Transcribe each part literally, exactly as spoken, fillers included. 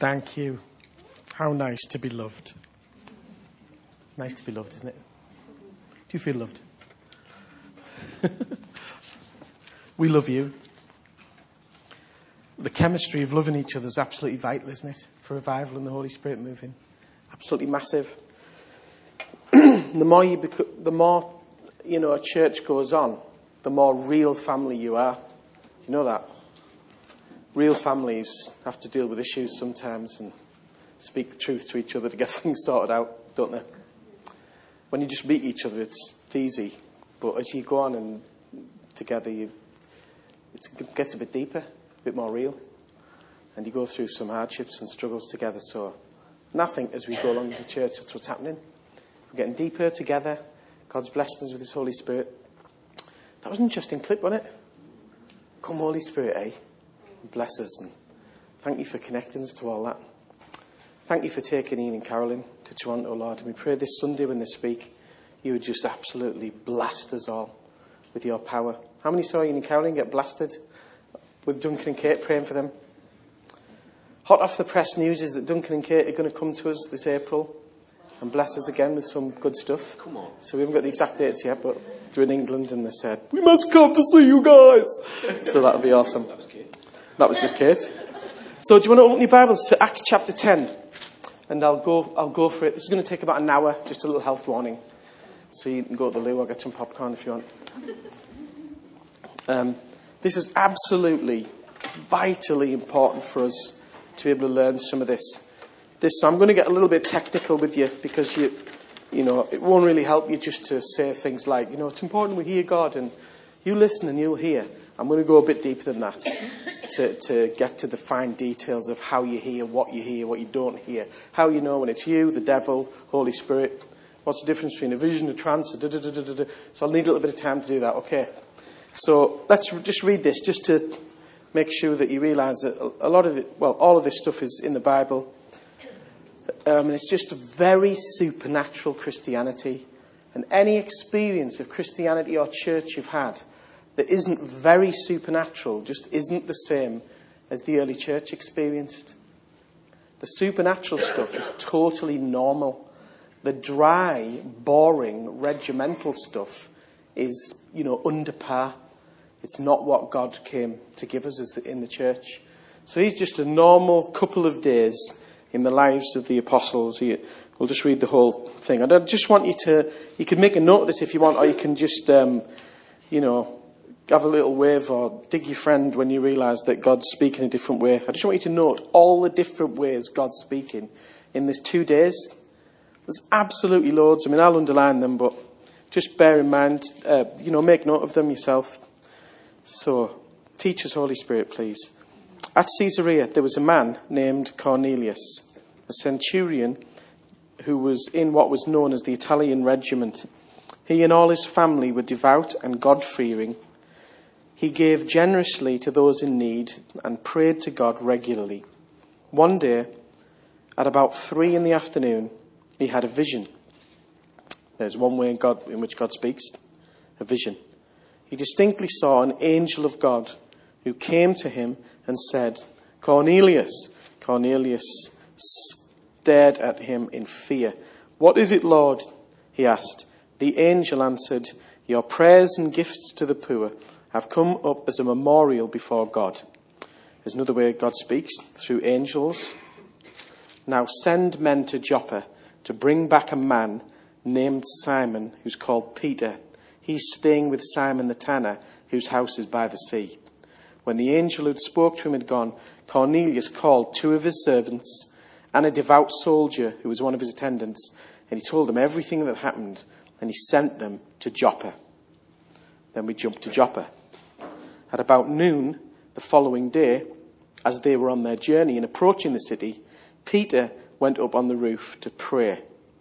Thank you. How nice to be loved. Nice to be loved, isn't it? Do you feel loved? We love you. The chemistry of loving each other is absolutely vital, isn't it? For revival and the Holy Spirit moving. Absolutely massive. The more you become, the more, you know, a church goes on, the more real family you are. You know that? Real families have to deal with issues sometimes and speak the truth to each other to get things sorted out, don't they? When you just meet each other, it's easy. But as you go on and together, you, it gets a bit deeper, a bit more real. And you go through some hardships and struggles together. So nothing as we go along as a church, that's what's happening. We're getting deeper together. God's blessing us with His Holy Spirit. That was an interesting clip, wasn't it? Come, Holy Spirit, eh? Bless us, and thank you for connecting us to all that. Thank you for taking Ian and Carolyn to Toronto, Lord. And we pray this Sunday when they speak, you would just absolutely blast us all with your power. How many saw Ian and Carolyn get blasted with Duncan and Kate praying for them? Hot off the press news is that Duncan and Kate are going to come to us this April and bless us again with some good stuff. Come on. So we haven't got the exact dates yet, but they're in England and they said, we must come to see you guys. So that'll be awesome. That was Kate. That was just Kate. So do you want to open your Bibles to Acts chapter ten? And I'll go I'll go for it. This is going to take about an hour, just a little health warning. So you can go to the loo or get some popcorn if you want. Um, this is absolutely, vitally important for us to be able to learn some of this. This so I'm going to get a little bit technical with you because you, you know, it won't really help you just to say things like, you know, it's important we hear God and you listen and you'll hear. I'm going to go a bit deeper than that to, to get to the fine details of how you hear, what you hear, what you don't hear, how you know when it's you, the devil, Holy Spirit. What's the difference between a vision, a trance, da, da, da, da, da. So I'll need a little bit of time to do that, okay? So let's just read this just to make sure that you realise that a lot of it, well, all of this stuff is in the Bible. Um, and it's just a very supernatural Christianity. And any experience of Christianity or church you've had that isn't very supernatural just isn't the same as the early church experienced. The supernatural stuff is totally normal. The dry, boring, regimental stuff is, you know, under par. It's not what God came to give us as in the church. So he's just a normal couple of days in the lives of the apostles. He, we'll just read the whole thing. And I just want you to, you can make a note of this if you want, or you can just, um, you know, have a little wave or dig your friend when you realise that God's speaking a different way. I just want you to note all the different ways God's speaking in these two days. There's absolutely loads. I mean, I'll underline them, but just bear in mind, uh, you know, make note of them yourself. So, teach us, Holy Spirit, please. At Caesarea, there was a man named Cornelius, a centurion who was in what was known as the Italian regiment. He and all his family were devout and God-fearing. He gave generously to those in need and prayed to God regularly. One day, at about three in the afternoon, he had a vision. There's one way in, God, in which God speaks, a vision. He distinctly saw an angel of God who came to him and said, Cornelius. Cornelius stared at him in fear. What is it, Lord? He asked. The angel answered, your prayers and gifts to the poor have come up as a memorial before God. There's another way God speaks, through angels. Now send men to Joppa to bring back a man named Simon, who's called Peter. He's staying with Simon the tanner, whose house is by the sea. When the angel who spoke to him had gone, Cornelius called two of his servants and a devout soldier who was one of his attendants, and he told them everything that happened, and he sent them to Joppa. Then we jump to Joppa. At about noon the following day, as they were on their journey and approaching the city, Peter went up on the roof to pray.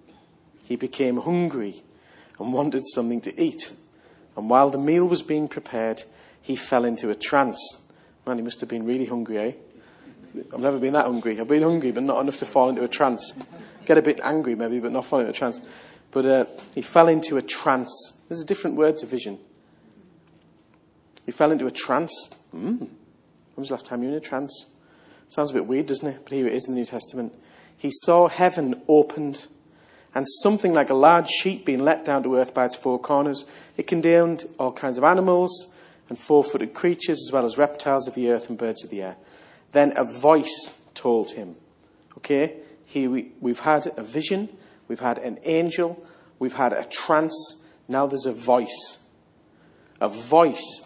He became hungry and wanted something to eat. And while the meal was being prepared, he fell into a trance. Man, he must have been really hungry, eh? I've never been that hungry. I've been hungry, but not enough to fall into a trance. Get a bit angry maybe, but not fall into a trance. But uh, he fell into a trance. There's a different word to vision. He fell into a trance. Mm. When was the last time you were in a trance? Sounds a bit weird, doesn't it? But here it is in the New Testament. He saw heaven opened and something like a large sheet being let down to earth by its four corners. It contained all kinds of animals and four-footed creatures, as well as reptiles of the earth and birds of the air. Then a voice told him. Okay, here we, we've had a vision, we've had an angel, we've had a trance. Now there's a voice. A voice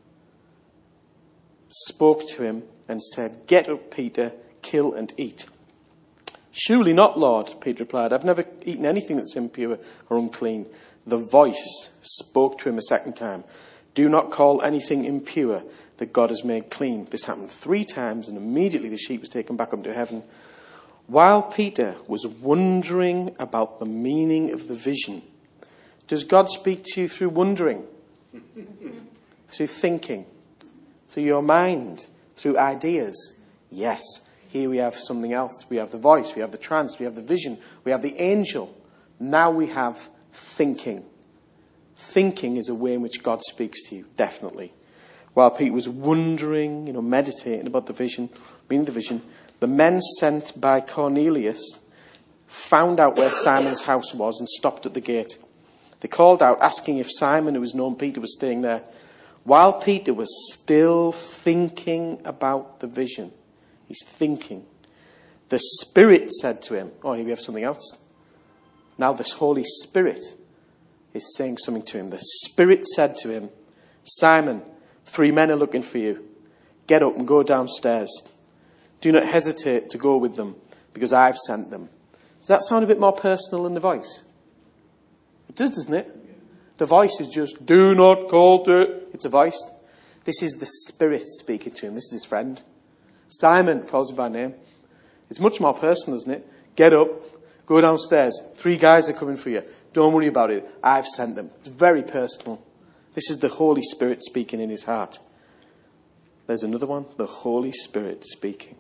spoke to him and said, "Get up, Peter, kill and eat." "Surely not, Lord," Peter replied. "I've never eaten anything that's impure or unclean." The voice spoke to him a second time. "Do not call anything impure that God has made clean." This happened three times, and immediately the sheet was taken back up into heaven. While Peter was wondering about the meaning of the vision. Does God speak to you through wondering? Through thinking? Through your mind? Through ideas? Yes. Here we have something else. We have the voice, we have the trance, we have the vision, we have the angel. Now we have thinking. Thinking is a way in which God speaks to you, definitely. While Peter was wondering, you know, meditating about the vision, meaning the vision, the men sent by Cornelius found out where Simon's house was and stopped at the gate. They called out, asking if Simon, who was known Peter, was staying there. While Peter was still thinking about the vision, he's thinking, the Spirit said to him, oh, here we have something else. Now this Holy Spirit is saying something to him. The Spirit said to him, "Simon, three men are looking for you. Get up and go downstairs. Do not hesitate to go with them, because I've sent them." Does that sound a bit more personal than the voice? It does, doesn't it? The voice is just, "Do not call to..." It's a voice. This is the Spirit speaking to him. This is his friend. Simon calls him by name. It's much more personal, isn't it? "Get up, go downstairs. Three guys are coming for you. Don't worry about it. I've sent them." It's very personal. This is the Holy Spirit speaking in his heart. There's another one. The Holy Spirit speaking.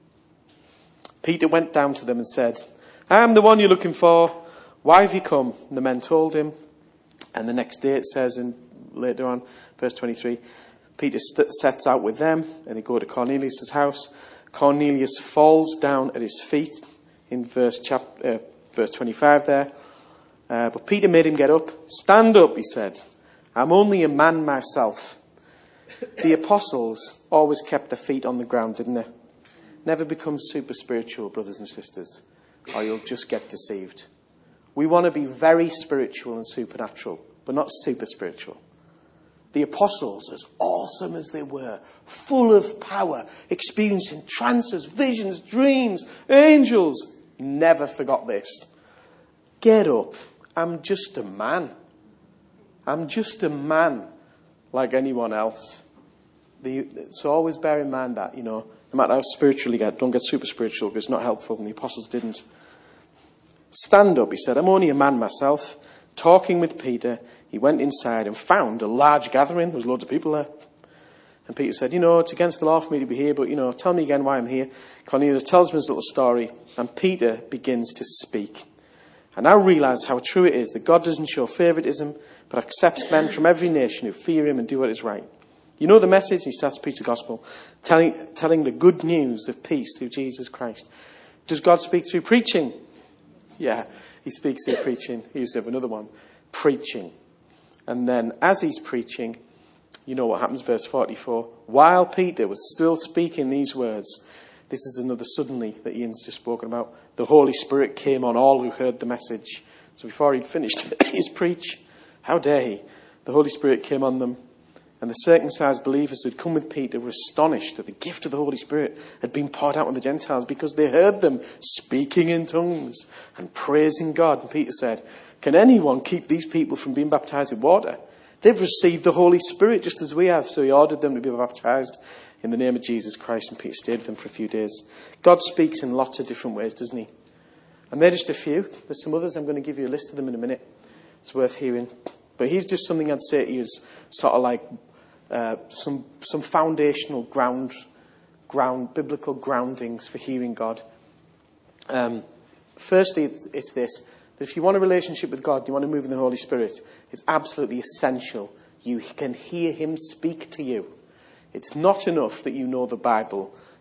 Peter went down to them and said, "I am the one you're looking for. Why have you come?" And the men told him. And the next day it says, in later on, verse twenty-three, Peter st- sets out with them and they go to Cornelius' house. Cornelius falls down at his feet in verse chap- uh, verse twenty-five there. Uh, but Peter made him get up. "Stand up," he said. "I'm only a man myself." The apostles always kept their feet on the ground, didn't they? Never become super spiritual, brothers and sisters, or you'll just get deceived. We want to be very spiritual and supernatural, but not super spiritual. The apostles, as awesome as they were, full of power, experiencing trances, visions, dreams, angels, never forgot this. Get up. I'm just a man. I'm just a man like anyone else. The, so always bear in mind that, you know, no matter how spiritual you get, don't get super spiritual because it's not helpful, and the apostles didn't. "Stand up," he said. "I'm only a man myself." Talking with Peter, he went inside and found a large gathering. There was loads of people there. And Peter said, "You know, it's against the law for me to be here, but, you know, tell me again why I'm here." Cornelius tells him his little story, and Peter begins to speak. "I now realize how true it is that God doesn't show favoritism, but accepts men from every nation who fear him and do what is right. You know the message," he starts to preach the gospel, telling, telling the good news of peace through Jesus Christ. Does God speak through preaching? Yeah, he speaks through preaching. Here's another one. Preaching. And then as he's preaching, you know what happens, verse forty-four. While Peter was still speaking these words, this is another suddenly that Ian's just spoken about, the Holy Spirit came on all who heard the message. So before he'd finished his preach, how dare he? The Holy Spirit came on them. And the circumcised believers who had come with Peter were astonished that the gift of the Holy Spirit had been poured out on the Gentiles, because they heard them speaking in tongues and praising God. And Peter said, "Can anyone keep these people from being baptized in water? They've received the Holy Spirit just as we have." So he ordered them to be baptized in the name of Jesus Christ, and Peter stayed with them for a few days. God speaks in lots of different ways, doesn't he? And they're just a few. There's some others. I'm going to give you a list of them in a minute. It's worth hearing. But here's just something I'd say to you is sort of like uh, some some foundational ground, ground, biblical groundings for hearing God. Um, firstly, it's, it's this. That if you want a relationship with God, you want to move in the Holy Spirit, it's absolutely essential you can hear him speak to you. It's not enough that you know the Bible.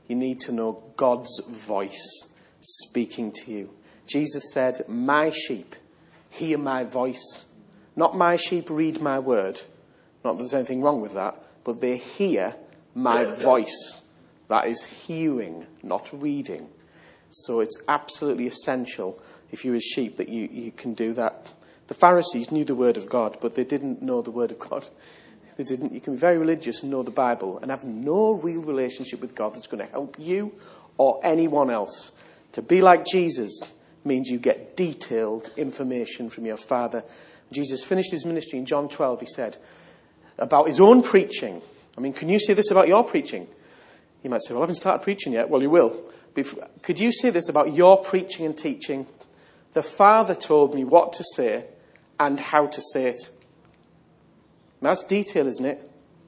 You need to know God's voice speaking to you. Jesus said, my sheep hear my voice. Not my sheep read my word. Not that there's anything wrong with that. But they hear my voice. That is hearing, not reading. So it's absolutely essential, if you're his sheep, that you, you can do that. The Pharisees knew the word of God, but they didn't know the word of God. They didn't. You can be very religious and know the Bible and have no real relationship with God that's going to help you or anyone else. To be like Jesus means you get detailed information from your Father. Jesus finished his ministry in John twelve. He said about his own preaching. I mean, can you say this about your preaching? You might say, well, I haven't started preaching yet. Well, you will. Could you say this about your preaching and teaching? The Father told me what to say and how to say it. Now, that's detail, isn't it?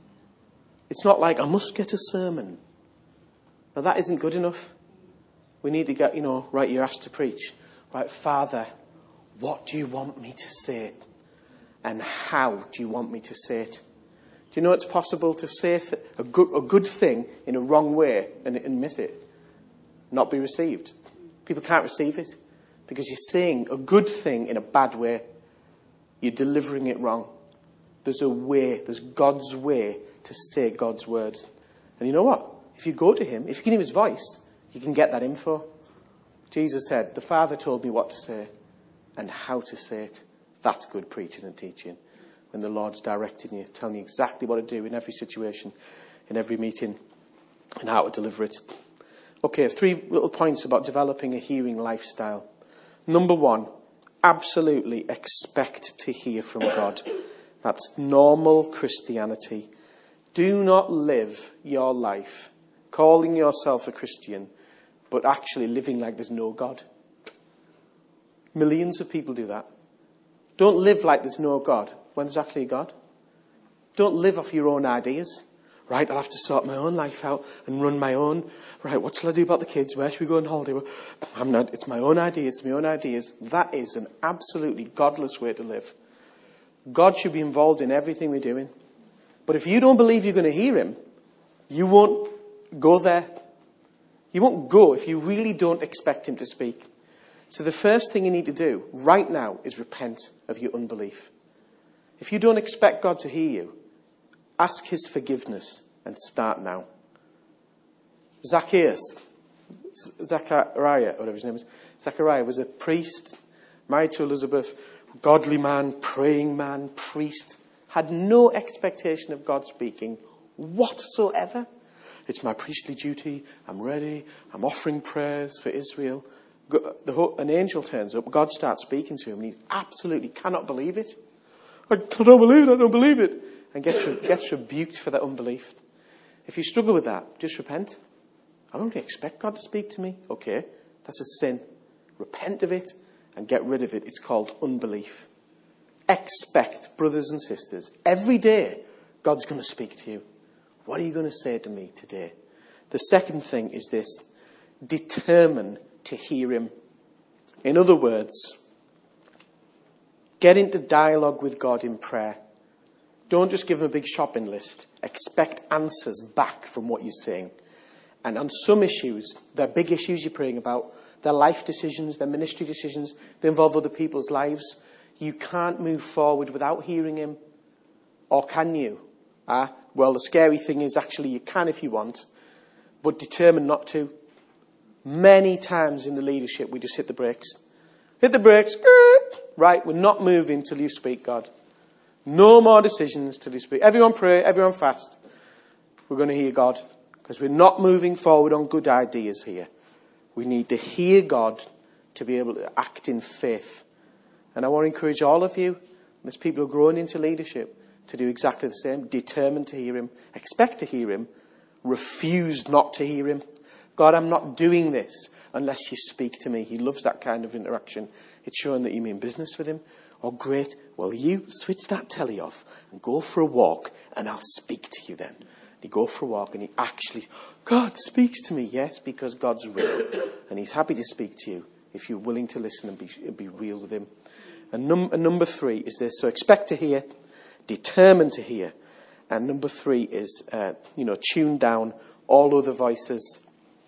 It's not like, I must get a sermon. Now, that isn't good enough. We need to get, you know, right, you're asked to preach. Right, Father, what do you want me to say? And how do you want me to say it? Do you know it's possible to say th- a, good, a good thing in a wrong way and, and miss it? Not be received. People can't receive it because you're saying a good thing in a bad way. You're delivering it wrong. There's a way, there's God's way to say God's word. And you know what? If you go to him, if you can hear his voice, you can get that info. Jesus said, the Father told me what to say and how to say it. That's good preaching and teaching. When the Lord's directing you, telling you exactly what to do in every situation, in every meeting, and how to deliver it. Okay, three little points about developing a hearing lifestyle. Number one, absolutely expect to hear from God. That's normal Christianity. Do not live your life calling yourself a Christian, but actually living like there's no God. Millions of people do that. Don't live like there's no God when there's actually a God. Don't live off your own ideas. Right, I'll have to sort my own life out and run my own. Right, what shall I do about the kids? Where should we go on holiday? Well, I'm not, it's my own ideas, my own ideas. That is an absolutely godless way to live. God should be involved in everything we're doing. But if you don't believe you're going to hear him, you won't go there. You won't go if you really don't expect him to speak. So the first thing you need to do right now is repent of your unbelief. If you don't expect God to hear you, ask his forgiveness and start now. Zacchaeus, Zachariah, whatever his name is, Zachariah was a priest, married to Elizabeth, godly man, praying man, priest, had no expectation of God speaking whatsoever. It's my priestly duty, I'm ready, I'm offering prayers for Israel. The whole, an angel turns up, God starts speaking to him, and he absolutely cannot believe it. I don't believe it, I don't believe it. And gets, gets rebuked for that unbelief. If you struggle with that, just repent. I don't really expect God to speak to me. Okay, that's a sin. Repent of it and get rid of it. It's called unbelief. Expect, brothers and sisters, every day God's going to speak to you. What are you going to say to me today? The second thing is this. Determine to hear him. In other words, get into dialogue with God in prayer. Don't just give him a big shopping list. Expect answers back from what you're saying. And on some issues, they're big issues you're praying about. They're life decisions, they're ministry decisions. They involve other people's lives. You can't move forward without hearing him. Or can you? Ah, well, the scary thing is actually you can if you want, but determine not to. Many times in the leadership, we just hit the brakes. Hit the brakes. Right, we're not moving till you speak, God. No more decisions till you speak. Everyone pray, everyone fast. We're going to hear God. Because we're not moving forward on good ideas here. We need to hear God to be able to act in faith. And I want to encourage all of you, as people who are growing into leadership, to do exactly the same. Determined to hear him. Expect to hear him. Refuse not to hear him. God, I'm not doing this unless you speak to me. He loves that kind of interaction. It's showing that you mean business with him. Oh, great. Well, you switch that telly off and go for a walk and I'll speak to you then. You go for a walk and he actually, God speaks to me. Yes, because God's real. And he's happy to speak to you if you're willing to listen and be, and be real with him. And, num- and number three is this. So expect to hear, determined to hear. And number three is, uh, you know, tune down all other voices.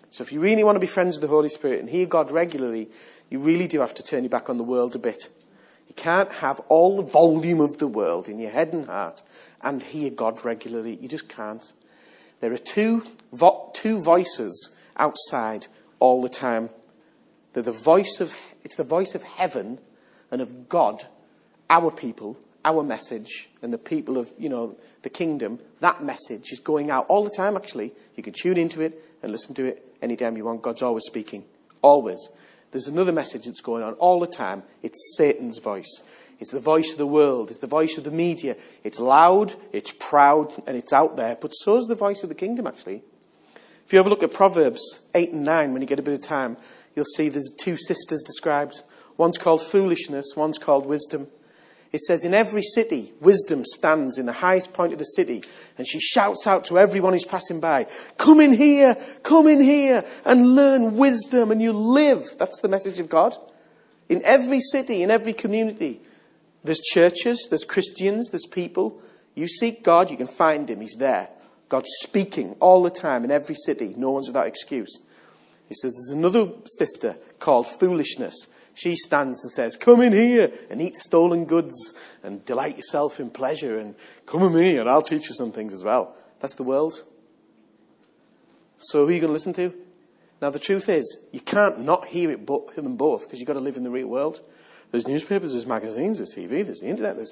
So if you really want to be friends with the Holy Spirit and hear God regularly, you really do have to turn your back on the world a bit. You can't have all the volume of the world in your head and heart and hear God regularly. You just can't. There are two vo- two voices outside all the time. They're the voice of, it's the voice of heaven and of God, our people, our message, and the people of, you know, the kingdom. That message is going out all the time, actually. You can tune into it and listen to it anytime you want. God's always speaking. Always. There's another message that's going on all the time. It's Satan's voice. It's the voice of the world. It's the voice of the media. It's loud, it's proud, and it's out there. But so is the voice of the kingdom, actually. If you ever look at Proverbs eight and nine, when you get a bit of time, you'll see there's two sisters described. One's called foolishness, one's called wisdom. It says, in every city, wisdom stands in the highest point of the city, and she shouts out to everyone who's passing by, come in here, come in here, and learn wisdom, and you live. That's the message of God. In every city, in every community, there's churches, there's Christians, there's people. You seek God, you can find him, he's there. God's speaking all the time in every city. No one's without excuse. He says, there's another sister called foolishness. She stands and says, come in here and eat stolen goods and delight yourself in pleasure and come with me and I'll teach you some things as well. That's the world. So who are you going to listen to? Now the truth is, you can't not hear it, bo- hear them both, because you've got to live in the real world. There's newspapers, there's magazines, there's T V, there's the internet, there's...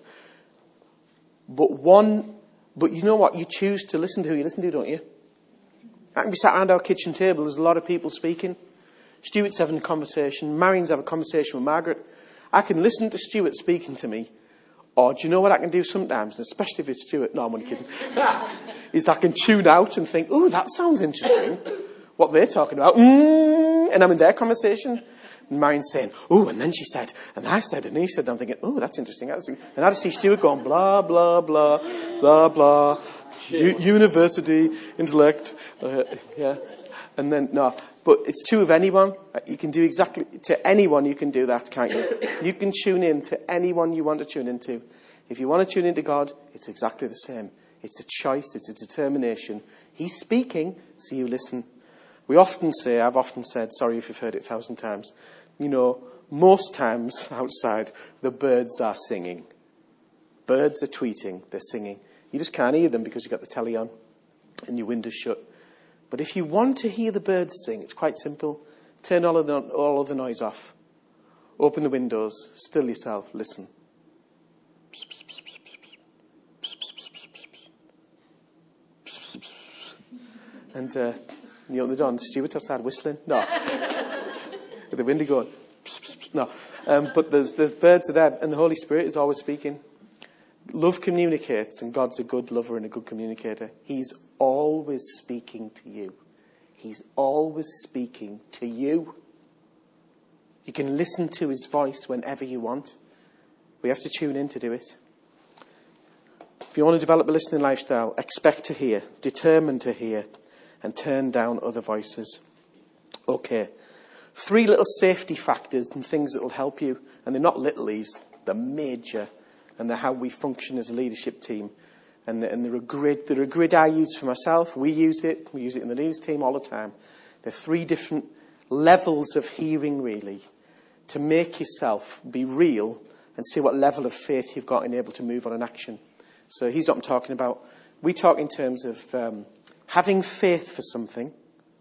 But one, but you know what? You choose to listen to who you listen to, don't you? I can be sat around our kitchen table, there's a lot of people speaking. Stuart's having a conversation. Marion's having a conversation with Margaret. I can listen to Stuart speaking to me. Or do you know what I can do sometimes? Especially if it's Stuart. No, I'm only kidding. Is I can tune out and think, ooh, that sounds interesting. What they're talking about. Mm, and I'm in their conversation. And Marion's saying, ooh, and then she said, and I said, and he said, and I'm thinking, ooh, that's interesting. And I just see Stuart going, blah, blah, blah, blah, blah. U- university, intellect. Uh, yeah. And then, no. But it's true of anyone. You can do exactly, to anyone you can do that, can't you? You can tune in to anyone you want to tune into. If you want to tune into God, it's exactly the same. It's a choice, it's a determination. He's speaking, so you listen. We often say, I've often said, sorry if you've heard it a thousand times, you know, most times outside, the birds are singing. Birds are tweeting, they're singing. You just can't hear them because you've got the telly on and your window's shut. But if you want to hear the birds sing, it's quite simple. Turn all of the, all of the noise off. Open the windows. Still yourself. Listen. And uh, you open the door and Stuart's outside whistling. No. With the window going. No. Um, but the, the birds are there and the Holy Spirit is always speaking. Love communicates, and God's a good lover and a good communicator. He's always speaking to you. He's always speaking to you. You can listen to his voice whenever you want. We have to tune in to do it. If you want to develop a listening lifestyle, expect to hear, determine to hear, and turn down other voices. Okay. Three little safety factors and things that will help you. And they're not littlies, they're major. And they're how we function as a leadership team. And they're, and they're a grid. They're a grid I use for myself. We use it. We use it in the leaders team all the time. There are three different levels of hearing, really, to make yourself be real and see what level of faith you've got in able to move on an action. So here's what I'm talking about. We talk in terms of um, having faith for something.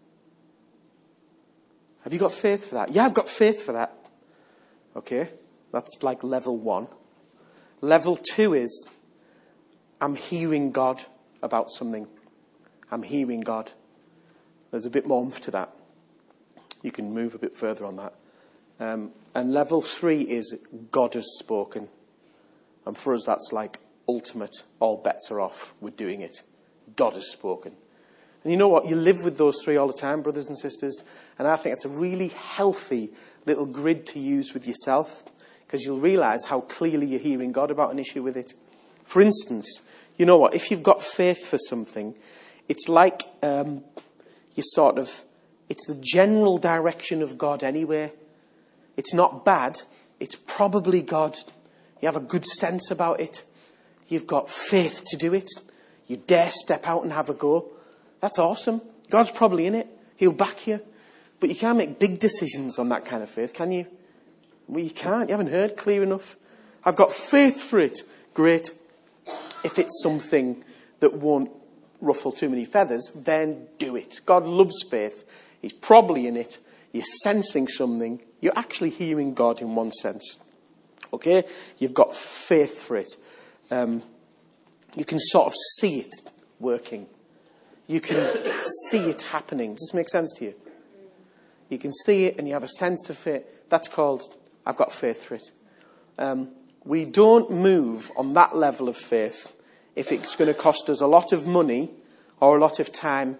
Have you got faith for that? Yeah, I've got faith for that. Okay, that's like level one. Level two is, I'm hearing God about something. I'm hearing God. There's a bit more oomph to that. You can move a bit further on that. Um, and level three is, God has spoken. And for us, that's like ultimate. All bets are off. We're doing it. God has spoken. And you know what? You live with those three all the time, brothers and sisters. And I think it's a really healthy little grid to use with yourself. Because you'll realise how clearly you're hearing God about an issue with it. For instance, you know what? If you've got faith for something, it's like um, you sort of, it's the general direction of God anyway. It's not bad. It's probably God. You have a good sense about it. You've got faith to do it. You dare step out and have a go. That's awesome. God's probably in it. He'll back you. But you can't make big decisions on that kind of faith, can you? Well, you can't. You haven't heard clear enough. I've got faith for it. Great. If it's something that won't ruffle too many feathers, then do it. God loves faith. He's probably in it. You're sensing something. You're actually hearing God in one sense. Okay? You've got faith for it. Um, you can sort of see it working. You can see it happening. Does this make sense to you? You can see it and you have a sense of it. That's called, I've got faith for it. Um, we don't move on that level of faith if it's going to cost us a lot of money or a lot of time.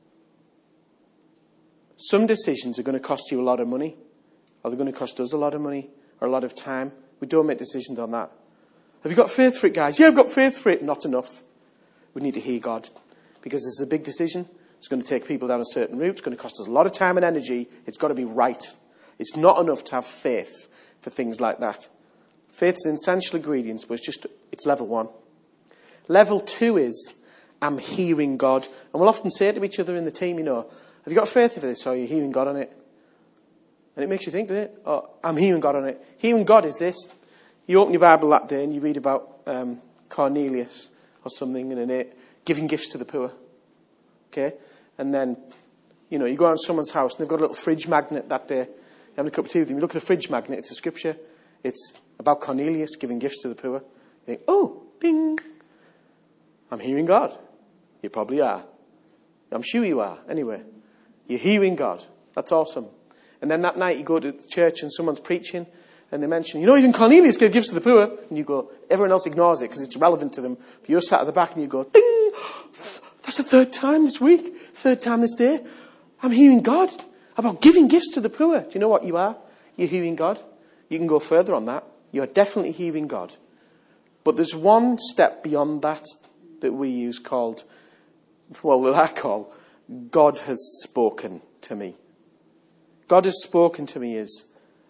Some decisions are going to cost you a lot of money, or they're going to cost us a lot of money or a lot of time. We don't make decisions on that. Have you got faith for it, guys? Yeah, I've got faith for it. Not enough. We need to hear God, because this is a big decision. It's going to take people down a certain route. It's going to cost us a lot of time and energy. It's got to be right. It's not enough to have faith for things like that. Faith's an essential ingredient, but it's just, it's level one. Level two is, I'm hearing God. And we'll often say to each other in the team, you know, have you got faith for this, or are you hearing God on it? And it makes you think, doesn't it? Oh, I'm hearing God on it. Hearing God is this. You open your Bible that day and you read about um, Cornelius or something, and it giving gifts to the poor. Okay? And then, you know, you go around someone's house and they've got a little fridge magnet that day. You're having a cup of tea with them. You look at the fridge magnet. It's a scripture. It's about Cornelius giving gifts to the poor. You think, oh, bing. I'm hearing God. You probably are. I'm sure you are. Anyway, you're hearing God. That's awesome. And then that night you go to the church and someone's preaching and they mention, you know, even Cornelius gave gifts to the poor. And you go, everyone else ignores it because it's relevant to them. But you're sat at the back and you go, ding. That's the third time this week, third time this day. I'm hearing God about giving gifts to the poor. Do you know what you are? You're hearing God. You can go further on that. You're definitely hearing God. But there's one step beyond that that we use called, well, that I call, God has spoken to me. God has spoken to me is,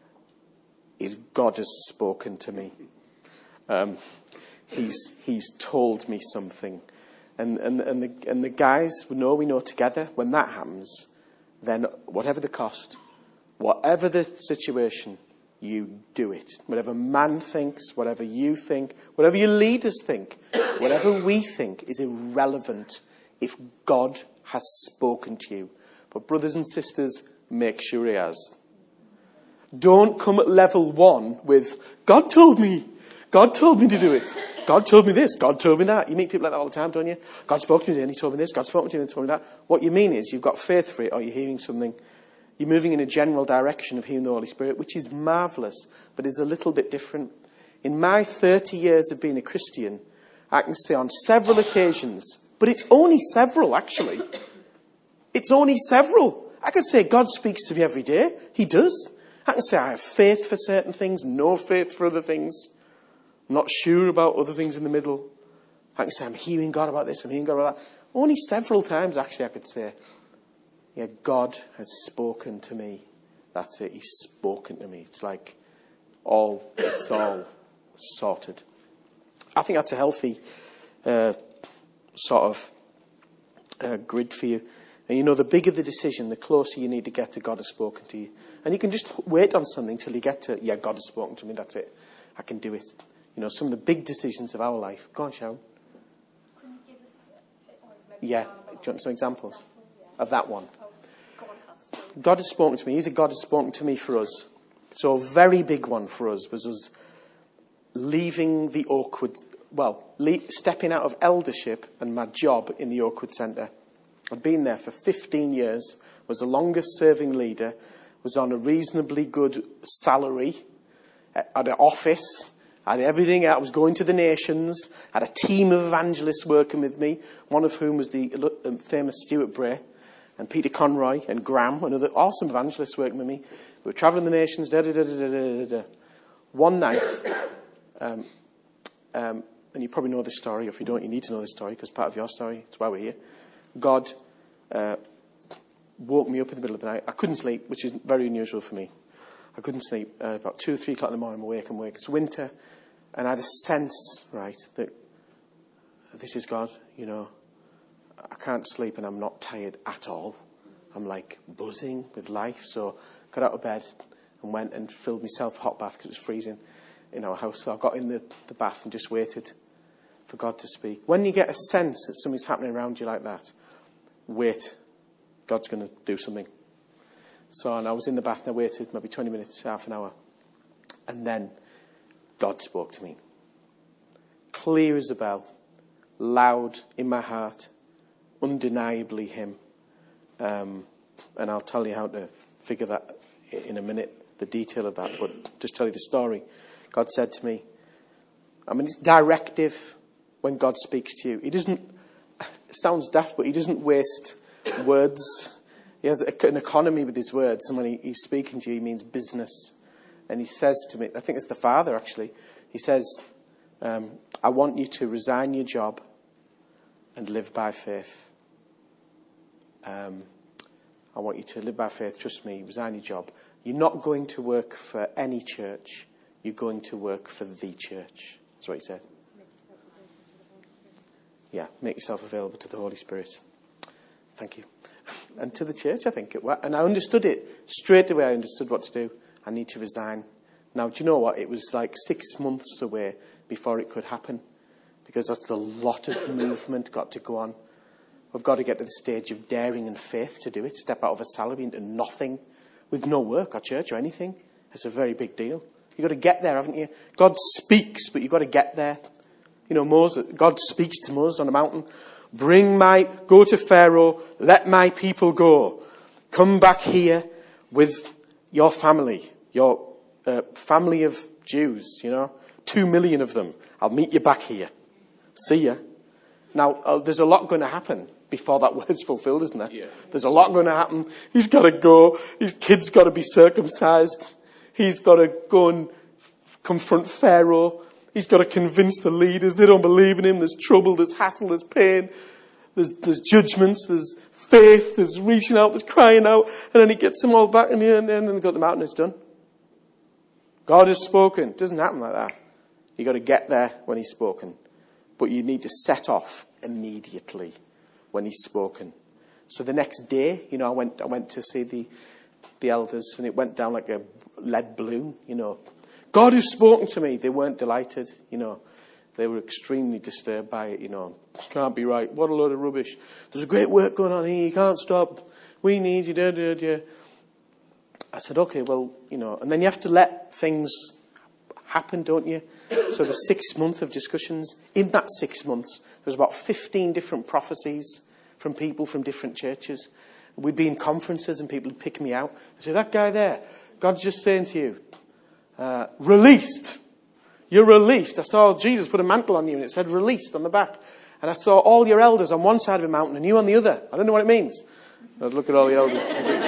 is God has spoken to me. Um, he's, he's told me something. And, and, and, the, and the guys, we know, we know together, when that happens, then whatever the cost, whatever the situation, you do it. Whatever man thinks, whatever you think, whatever your leaders think, whatever we think is irrelevant if God has spoken to you. But brothers and sisters, make sure he has. Don't come at level one with, God told me. God told me to do it. God told me this. God told me that. You meet people like that all the time, don't you? God spoke to me and he told me this. God spoke to me and he told me that. What you mean is you've got faith for it, or you're hearing something. You're moving in a general direction of hearing the Holy Spirit, which is marvellous, but is a little bit different. In my thirty years of being a Christian, I can say on several occasions, but it's only several actually. It's only several. I could say God speaks to me every day. He does. I can say I have faith for certain things, no faith for other things. I'm not sure about other things in the middle. I can say I'm hearing God about this, I'm hearing God about that. Only several times actually I could say, yeah, God has spoken to me. That's it. He's spoken to me. It's like all, it's all sorted. I think that's a healthy uh, sort of uh, grid for you. And you know, the bigger the decision, the closer you need to get to God has spoken to you. And you can just wait on something till you get to, yeah, God has spoken to me. That's it. I can do it. You know, some of the big decisions of our life. Go on, Sharon. Can you give us, or Yeah. Do you want some examples example, yeah. of that one? Oh, God has spoken. God has spoken to me. He's a God has spoken to me for us. So a very big one for us was us leaving the Oakwood, well, le- stepping out of eldership and my job in the Oakwood Centre. I'd been there for fifteen years, was the longest serving leader, was on a reasonably good salary, had an office, had everything. I was going to the nations, had a team of evangelists working with me, one of whom was the famous Stuart Bray, and Peter Conroy and Graham, another awesome evangelist working with me. We were travelling the nations, da da da da da da da. One night, um, um, and you probably know this story, or if you don't, you need to know this story, because it's part of your story, it's why we're here. God uh, woke me up in the middle of the night. I couldn't sleep, which is very unusual for me. I couldn't sleep. Uh, about two or three o'clock in the morning, I'm awake, I'm awake. It's winter, and I had a sense, right, that this is God, you know. I can't sleep and I'm not tired at all. I'm like buzzing with life. So got out of bed and went and filled myself a hot bath because it was freezing in our house. So I got in the, the bath and just waited for God to speak. When you get a sense that something's happening around you like that, wait. God's going to do something. So and I was in the bath and I waited maybe twenty minutes, half an hour. And then God spoke to me. Clear as a bell. Loud in my heart. Undeniably him. Um, and I'll tell you how to figure that in a minute, the detail of that. But just tell you the story. God said to me, I mean, it's directive when God speaks to you. He doesn't, it sounds daft, but he doesn't waste words. He has an economy with his words. And when he, he's speaking to you, he means business. And he says to me, I think it's the Father actually, he says, um, I want you to resign your job and live by faith. Um, I want you to live by faith, trust me, resign your job. You're not going to work for any church. You're going to work for the church. That's what he said. Yeah, make yourself available to the Holy Spirit. Thank you. And to the church, I think. It was. And I understood it. Straight away I understood what to do. I need to resign. Now, do you know what? It was like six months away before it could happen. Because that's a lot of movement got to go on. We've got to get to the stage of daring and faith to do it. Step out of a salary into nothing with no work or church or anything. It's a very big deal. You've got to get there, haven't you? God speaks, but you've got to get there. You know, Moses, God speaks to Moses on a mountain. Bring my, go to Pharaoh, let my people go. Come back here with your family, your uh, family of Jews, you know. Two million of them. I'll meet you back here. See ya. Now, uh, there's a lot going to happen before that word's fulfilled, isn't there? Yeah. There's a lot going to happen. He's got to go. His kid's got to be circumcised. He's got to go and confront Pharaoh. He's got to convince the leaders. They don't believe in him. There's trouble, there's hassle, there's pain. There's, there's judgments, there's faith, there's reaching out, there's crying out. And then he gets them all back in the end, and then they go to the mountain and it's done. God has spoken. It doesn't happen like that. You've got to get there when he's spoken. But you need to set off immediately when he's spoken. So the next day, you know, I went I went to see the the elders, and it went down like a lead balloon, you know. God has spoken to me. They weren't delighted, you know. They were extremely disturbed by it, you know. Can't be right. What a load of rubbish. There's a great work going on here. You can't stop. We need you. Da, da, da. I said, okay, well, you know. And then you have to let things happen, don't you? So the six months of discussions. In that six months, there's about fifteen different prophecies from people from different churches. We'd be in conferences and people would pick me out. I say, that guy there, God's just saying to you, uh, released. You're released. I saw Jesus put a mantle on you and it said released on the back. And I saw all your elders on one side of a mountain and you on the other. I don't know what it means. I'd look at all the elders.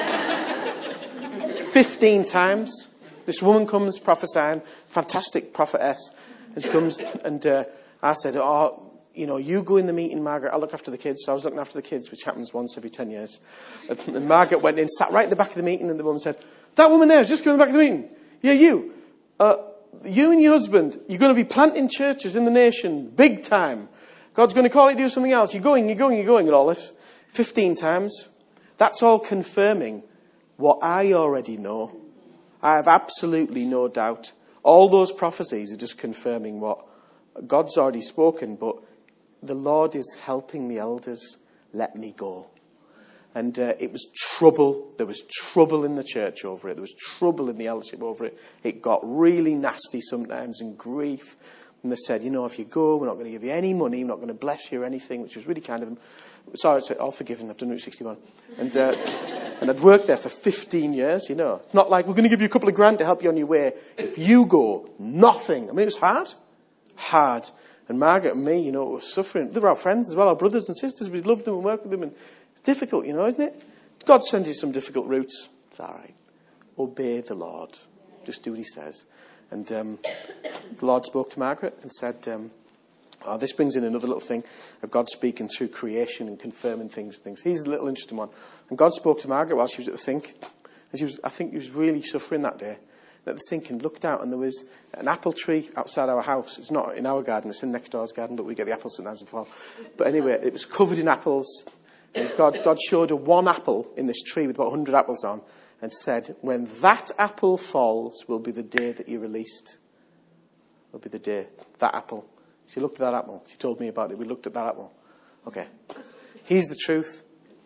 Fifteen times. This woman comes prophesying, fantastic prophetess. And she comes and uh, I said, oh, you know, you go in the meeting, Margaret. I'll look after the kids. So I was looking after the kids, which happens once every ten years. And, and Margaret went in, sat right at the back of the meeting, and the woman said, that woman there is just going to the back of the meeting. Yeah, you. Uh, you and your husband, you're going to be planting churches in the nation, big time. God's going to call you to do something else. You're going, you're going, you're going, and all this. Fifteen times. That's all confirming what I already know. I have absolutely no doubt. All those prophecies are just confirming what God's already spoken, but the Lord is helping the elders let me go. And uh, it was trouble. There was trouble in the church over it. There was trouble in the eldership over it. It got really nasty sometimes and grief. And they said, you know, if you go, we're not going to give you any money. We're not going to bless you or anything, which was really kind of them. Sorry, it's all forgiven. I've done Route sixty-one. And, uh, and I'd worked there for fifteen years, you know. It's not like we're going to give you a couple of grand to help you on your way. If you go, nothing. I mean, it was hard. Hard. And Margaret and me, you know, were suffering. They were our friends as well, our brothers and sisters. We loved them and worked with them. And it's difficult, you know, isn't it? God sends you some difficult routes. It's all right. Obey the Lord. Just do what he says. And um, the Lord spoke to Margaret and said, um, oh, this brings in another little thing of God speaking through creation and confirming things. things. He's a little interesting one. And God spoke to Margaret while she was at the sink. And she was, I think she was really suffering that day. At the sink and looked out and there was an apple tree outside our house. It's not in our garden, it's in next door's garden, but we get the apples sometimes in the fall. But anyway, it was covered in apples And God, God showed her one apple in this tree with about one hundred apples on and said, when that apple falls will be the day that you're released. Will be the day. That apple. She looked at that apple. She told me about it. We looked at that apple. Okay. Here's the truth.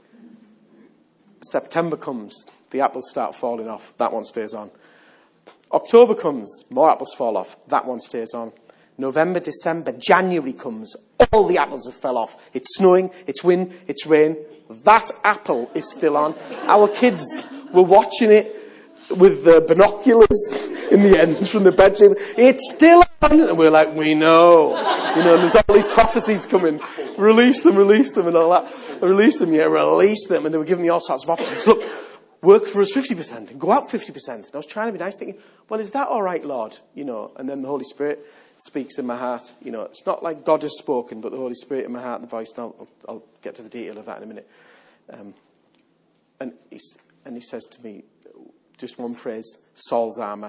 September comes. The apples start falling off. That one stays on. October comes. More apples fall off. That one stays on. November, December, January comes. All the apples have fell off. It's snowing. It's wind. It's rain. That apple is still on. Our kids were watching it with the binoculars in the end from the bedroom. It's still on. And we're like, we know. You know, and there's all these prophecies coming. Release them, release them and all that. Release them, yeah, release them. And they were giving me all sorts of options. Look, work for us fifty percent and go out fifty percent. And I was trying to be nice, thinking, well, is that all right, Lord? You know, and then the Holy Spirit speaks in my heart. You know, it's not like God has spoken, but the Holy Spirit in my heart, the voice. And I'll, I'll, I'll get to the detail of that in a minute. Um, and, he, and he says to me, just one phrase, Saul's armour.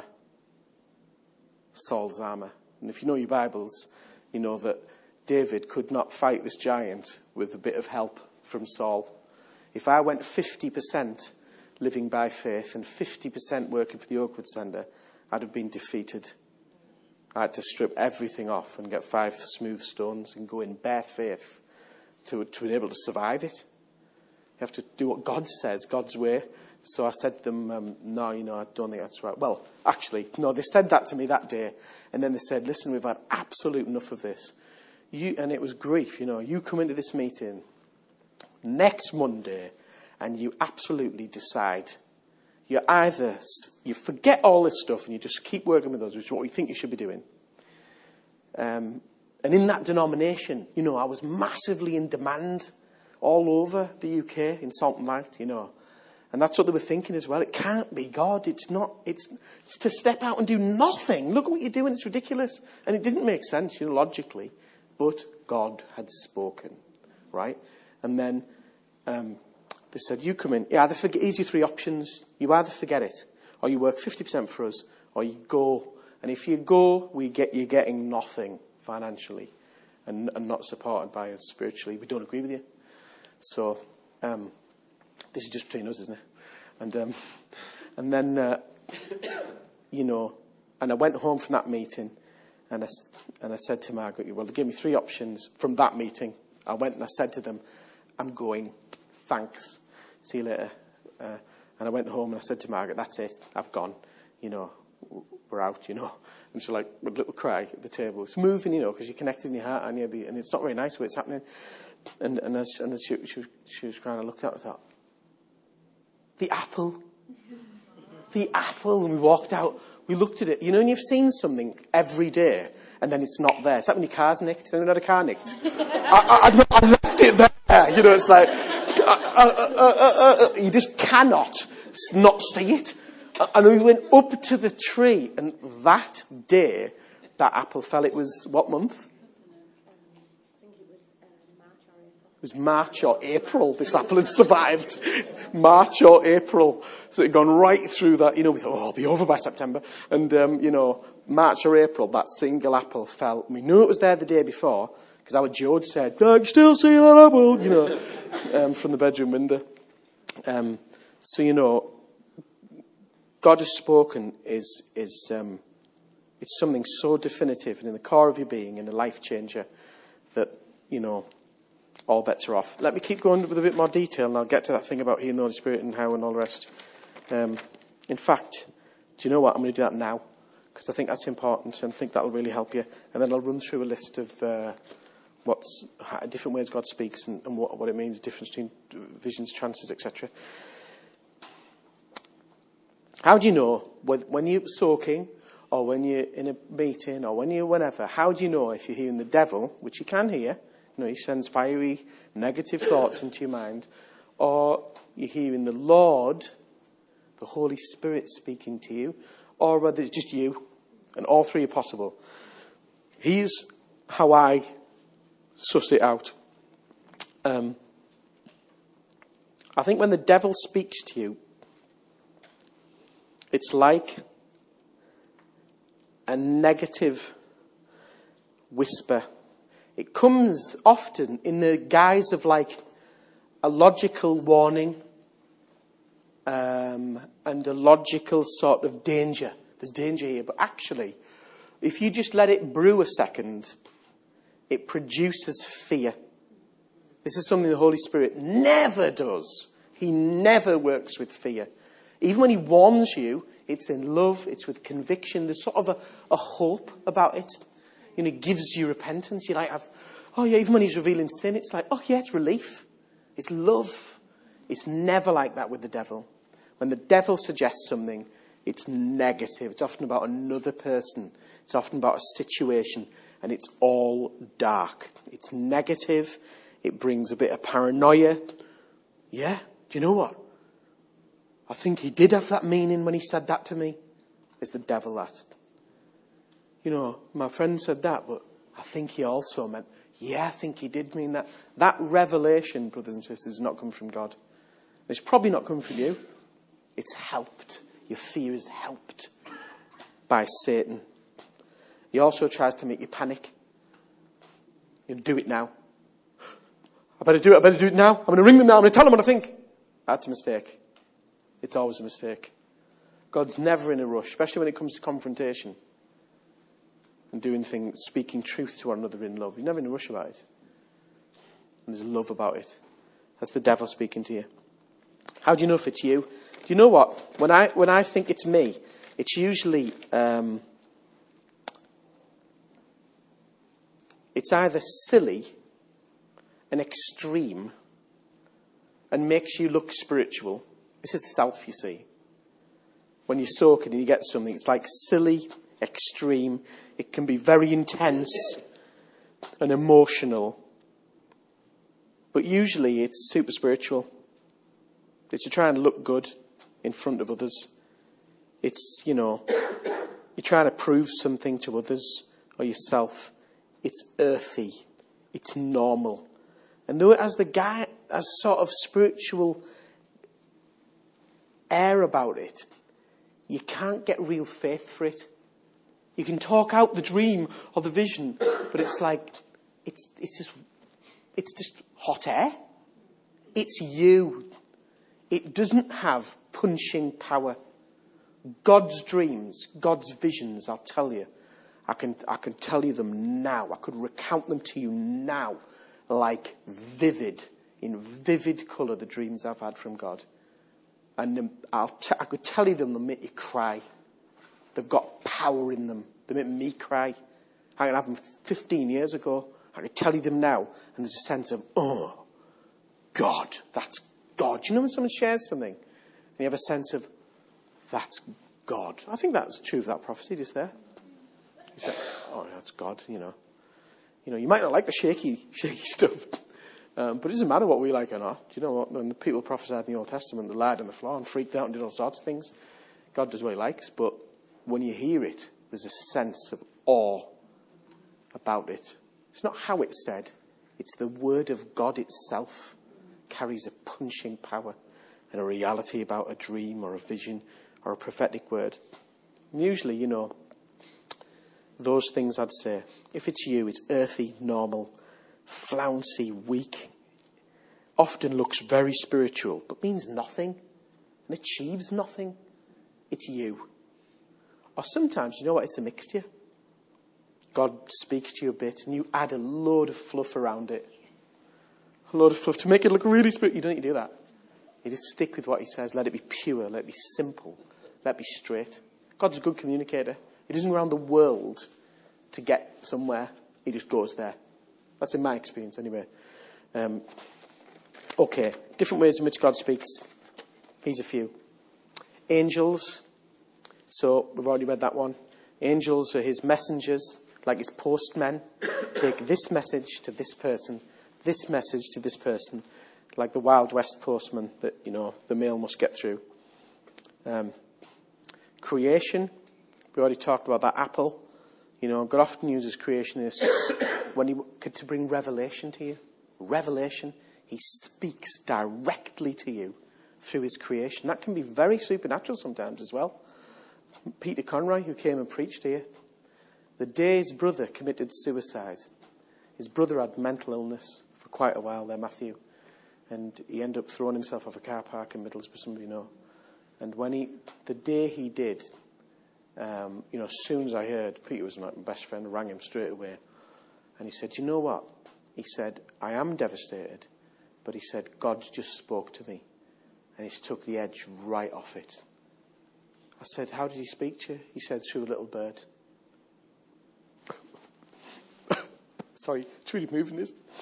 Saul's armour. And if you know your Bibles, you know that David could not fight this giant with a bit of help from Saul. If I went fifty percent living by faith and fifty percent working for the Oakwood Centre, I'd have been defeated. I had to strip everything off and get five smooth stones and go in bare faith to, to be able to survive it. You have to do what God says, God's way. So I said to them, um, no, you know, I don't think that's right. Well, actually, no, they said that to me that day. And then they said, listen, we've had absolute enough of this. You, and it was grief, you know. You come into this meeting next Monday and you absolutely decide. You either, you forget all this stuff and you just keep working with us, which is what we think you should be doing. Um, and in that denomination, you know, I was massively in demand all over the U K, in Salt and Light, you know. And that's what they were thinking as well. It can't be God. It's not, it's, it's to step out and do nothing. Look at what you're doing. It's ridiculous. And it didn't make sense, you know, logically. But God had spoken, right? And then um, they said, you come in. You either forget, here's your three options. You either forget it, or you work fifty percent for us, or you go. And if you go, we get you're getting nothing financially and, and not supported by us spiritually. We don't agree with you. So um, this is just between us, isn't it? And um, and then, uh, you know, and I went home from that meeting. And I, and I said to Margaret, well, they gave me three options from that meeting. I went and I said to them, I'm going, thanks, see you later. Uh, and I went home and I said to Margaret, that's it, I've gone, you know, we're out, you know. And she's like, with a little cry at the table. It's moving, you know, because you're connected in your heart, and, you're, and it's not very nice where it's happening. And, and, as, and as she, she, was, she was crying, I looked at her and thought, the apple, the apple. And we walked out. We looked at it. You know, when you've seen something every day and then it's not there. It's like when your car's nicked. Has anyone had a car nicked? I, I, I left it there. You know, it's like, uh, uh, uh, uh, uh, you just cannot not see it. And we went up to the tree, and that day, that apple fell. It was what month? It was March or April. This apple had survived. March or April. So it had gone right through that. You know, we thought, oh, it'll be over by September. And, um, you know, March or April, that single apple fell. We knew it was there the day before, because our George said, I can still see that apple, you know, um, from the bedroom window. Um, so, you know, God has spoken is, is um, it's something so definitive and in the core of your being and a life changer that, you know, all bets are off. Let me keep going with a bit more detail, and I'll get to that thing about healing the Holy Spirit and how and all the rest. Um, in fact, do you know what? I'm going to do that now, because I think that's important, and I think that will really help you. And then I'll run through a list of uh, what's how, different ways God speaks and, and what, what it means, difference between visions, trances, et cetera. How do you know when you're soaking, or when you're in a meeting, or when you're whenever? How do you know if you're hearing the devil, which you can hear? You know, he sends fiery, negative thoughts into your mind. Or you're hearing the Lord, the Holy Spirit speaking to you. Or whether it's just you. And all three are possible. Here's how I suss it out. Um, I think when the devil speaks to you, it's like a negative whisper. It comes often in the guise of like a logical warning um, and a logical sort of danger. There's danger here, but actually, if you just let it brew a second, it produces fear. This is something the Holy Spirit never does. He never works with fear. Even when he warns you, it's in love, it's with conviction. There's sort of a, a hope about it. You know, it gives you repentance. You like have, oh yeah, even when he's revealing sin, it's like, oh yeah, it's relief. It's love. It's never like that with the devil. When the devil suggests something, it's negative. It's often about another person. It's often about a situation. And it's all dark. It's negative. It brings a bit of paranoia. Yeah, do you know what? I think he did have that meaning when he said that to me. It's the devil that. You know, my friend said that, but I think he also meant, yeah, I think he did mean that. That revelation, brothers and sisters, does not come from God. It's probably not coming from you. It's helped. Your fear is helped by Satan. He also tries to make you panic. You do it now. I better do it. I better do it now. I'm going to ring them now. I'm going to tell them what I think. That's a mistake. It's always a mistake. God's never in a rush, especially when it comes to confrontation and doing things, speaking truth to one another in love. You're never in a rush about it. And there's love about it. That's the devil speaking to you. How do you know if it's you? Do you know what? When I when I think it's me, it's usually um, it's either silly and extreme and makes you look spiritual. This is self, you see. When you soak it and you get something, it's like silly, extreme. It can be very intense and emotional. But usually it's super spiritual. It's to try and look good in front of others. It's, you know, you're trying to prove something to others or yourself. It's earthy. It's normal. And though it has the guy has sort of spiritual air about it, you can't get real faith for it. You can talk out the dream or the vision, but it's like it's it's just it's just hot air. It's you. It doesn't have punching power. God's dreams, God's visions, I'll tell you. I can I can tell you them now. I could recount them to you now, like vivid, in vivid colour, the dreams I've had from God. And I'll t- I could tell you them, they'll make you cry. They've got power in them. They make me cry. I can have them fifteen years ago. I could tell you them now. And there's a sense of, oh, God, that's God. You know when someone shares something and you have a sense of, that's God. I think that's true of that prophecy just there. You say, oh, that's God, you know. You know, you might not like the shaky, shaky stuff. Um, but it doesn't matter what we like or not. Do you know what? When the people prophesied in the Old Testament, they lied on the floor and freaked out and did all sorts of things. God does what he likes, but when you hear it, there's a sense of awe about it. It's not how it's said. It's the word of God itself carries a punching power and a reality about a dream or a vision or a prophetic word. And usually, you know, those things I'd say, if it's you, it's earthy, normal, flouncy, weak, often looks very spiritual, but means nothing and achieves nothing. It's you. Or sometimes, you know what, it's a mixture. God speaks to you a bit and you add a load of fluff around it. A load of fluff to make it look really spiritual. You don't need to do that. You just stick with what he says. Let it be pure. Let it be simple. Let it be straight. God's a good communicator. He doesn't go around the world to get somewhere. He just goes there. That's in my experience anyway. Um, okay, different ways in which God speaks. Here's a few. Angels. So we've already read that one. Angels are his messengers, like his postmen. Take this message to this person, this message to this person, like the Wild West postman that, you know, the mail must get through. Um, creation. We already talked about that apple. You know, God often uses creationists when he to bring revelation to you. Revelation. He speaks directly to you through his creation. That can be very supernatural sometimes as well. Peter Conroy, who came and preached here, the day his brother committed suicide, his brother had mental illness for quite a while there, Matthew. And he ended up throwing himself off a car park in Middlesbrough, some of you know. And when he, the day he did, um, you know, as soon as I heard, Peter was my best friend, I rang him straight away. And he said, you know what? He said, I am devastated. But he said, God just spoke to me. And he's took the edge right off it. I said, how did he speak to you? He said, through a little bird. Sorry, it's really moving, isn't it?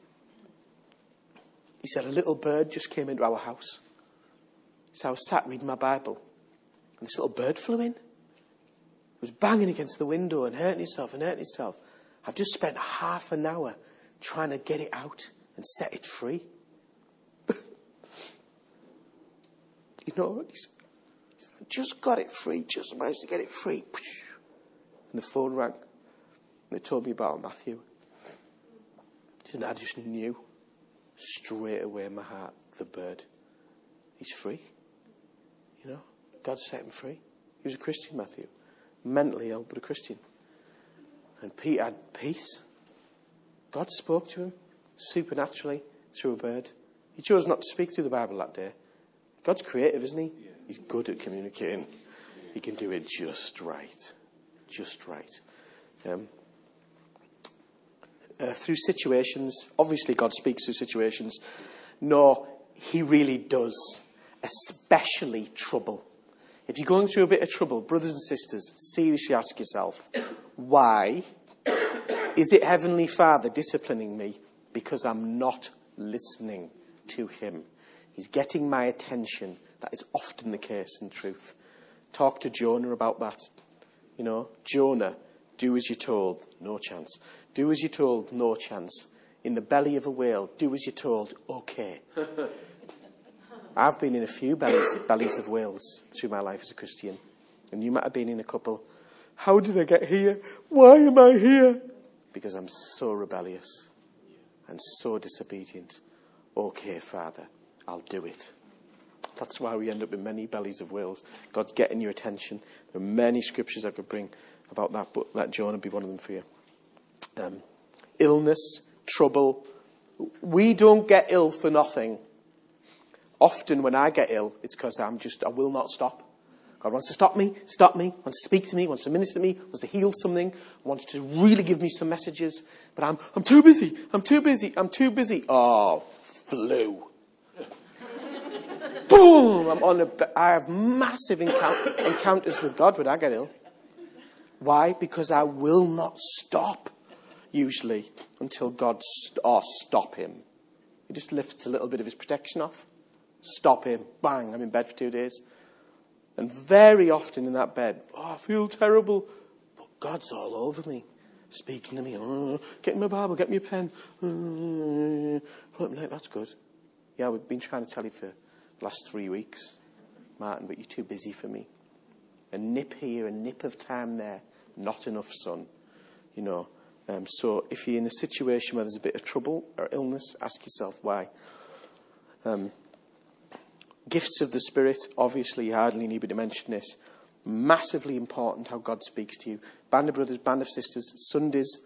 He said, a little bird just came into our house. So I was sat reading my Bible. And this little bird flew in. It was banging against the window and hurting itself and hurting itself. I've just spent half an hour trying to get it out and set it free. You know, he said, I just got it free, just managed to get it free. And the phone rang. And they told me about Matthew. And I just knew straight away in my heart, the bird, he's free. You know, God set him free. He was a Christian, Matthew. Mentally ill, but a Christian. And Peter had peace. God spoke to him supernaturally through a bird. He chose not to speak through the Bible that day. God's creative, isn't he? He's good at communicating. He can do it just right. Just right. Um, uh, through situations, obviously God speaks through situations. No, he really does. Especially trouble. If you're going through a bit of trouble, brothers and sisters, seriously ask yourself, why is it Heavenly Father disciplining me? Because I'm not listening to him. He's getting my attention. That is often the case in truth. Talk to Jonah about that. You know, Jonah, do as you're told, no chance. Do as you're told, no chance. In the belly of a whale, do as you're told, okay. I've been in a few bellies, bellies of whales through my life as a Christian. And you might have been in a couple. How did I get here? Why am I here? Because I'm so rebellious and so disobedient. Okay, Father, I'll do it. That's why we end up in many bellies of whales. God's getting your attention. There are many scriptures I could bring about that, but let Jonah be one of them for you. Um, illness, trouble. We don't get ill for nothing. Often when I get ill, it's because I'm just, I will not stop. God wants to stop me, stop me, wants to speak to me, wants to minister to me, wants to heal something, wants to really give me some messages. But I'm, I'm too busy, I'm too busy, I'm too busy. Oh, flu. Boom! I'm on a, I have massive encount- encounters with God when I get ill. Why? Because I will not stop, usually, until God, st- or stop him. He just lifts a little bit of his protection off. Stop him. Bang, I'm in bed for two days. And very often in that bed, oh, I feel terrible. But God's all over me, speaking to me. Oh, get me my Bible, get me a pen. Oh, that's good. Yeah, we've been trying to tell you for the last three weeks, Martin, but you're too busy for me. A nip here, a nip of time there. Not enough sun. You know. Um, so if you're in a situation where there's a bit of trouble or illness, ask yourself why. Um, Gifts of the Spirit, obviously you hardly need me to mention this. Massively important how God speaks to you. Band of brothers, band of sisters, Sundays.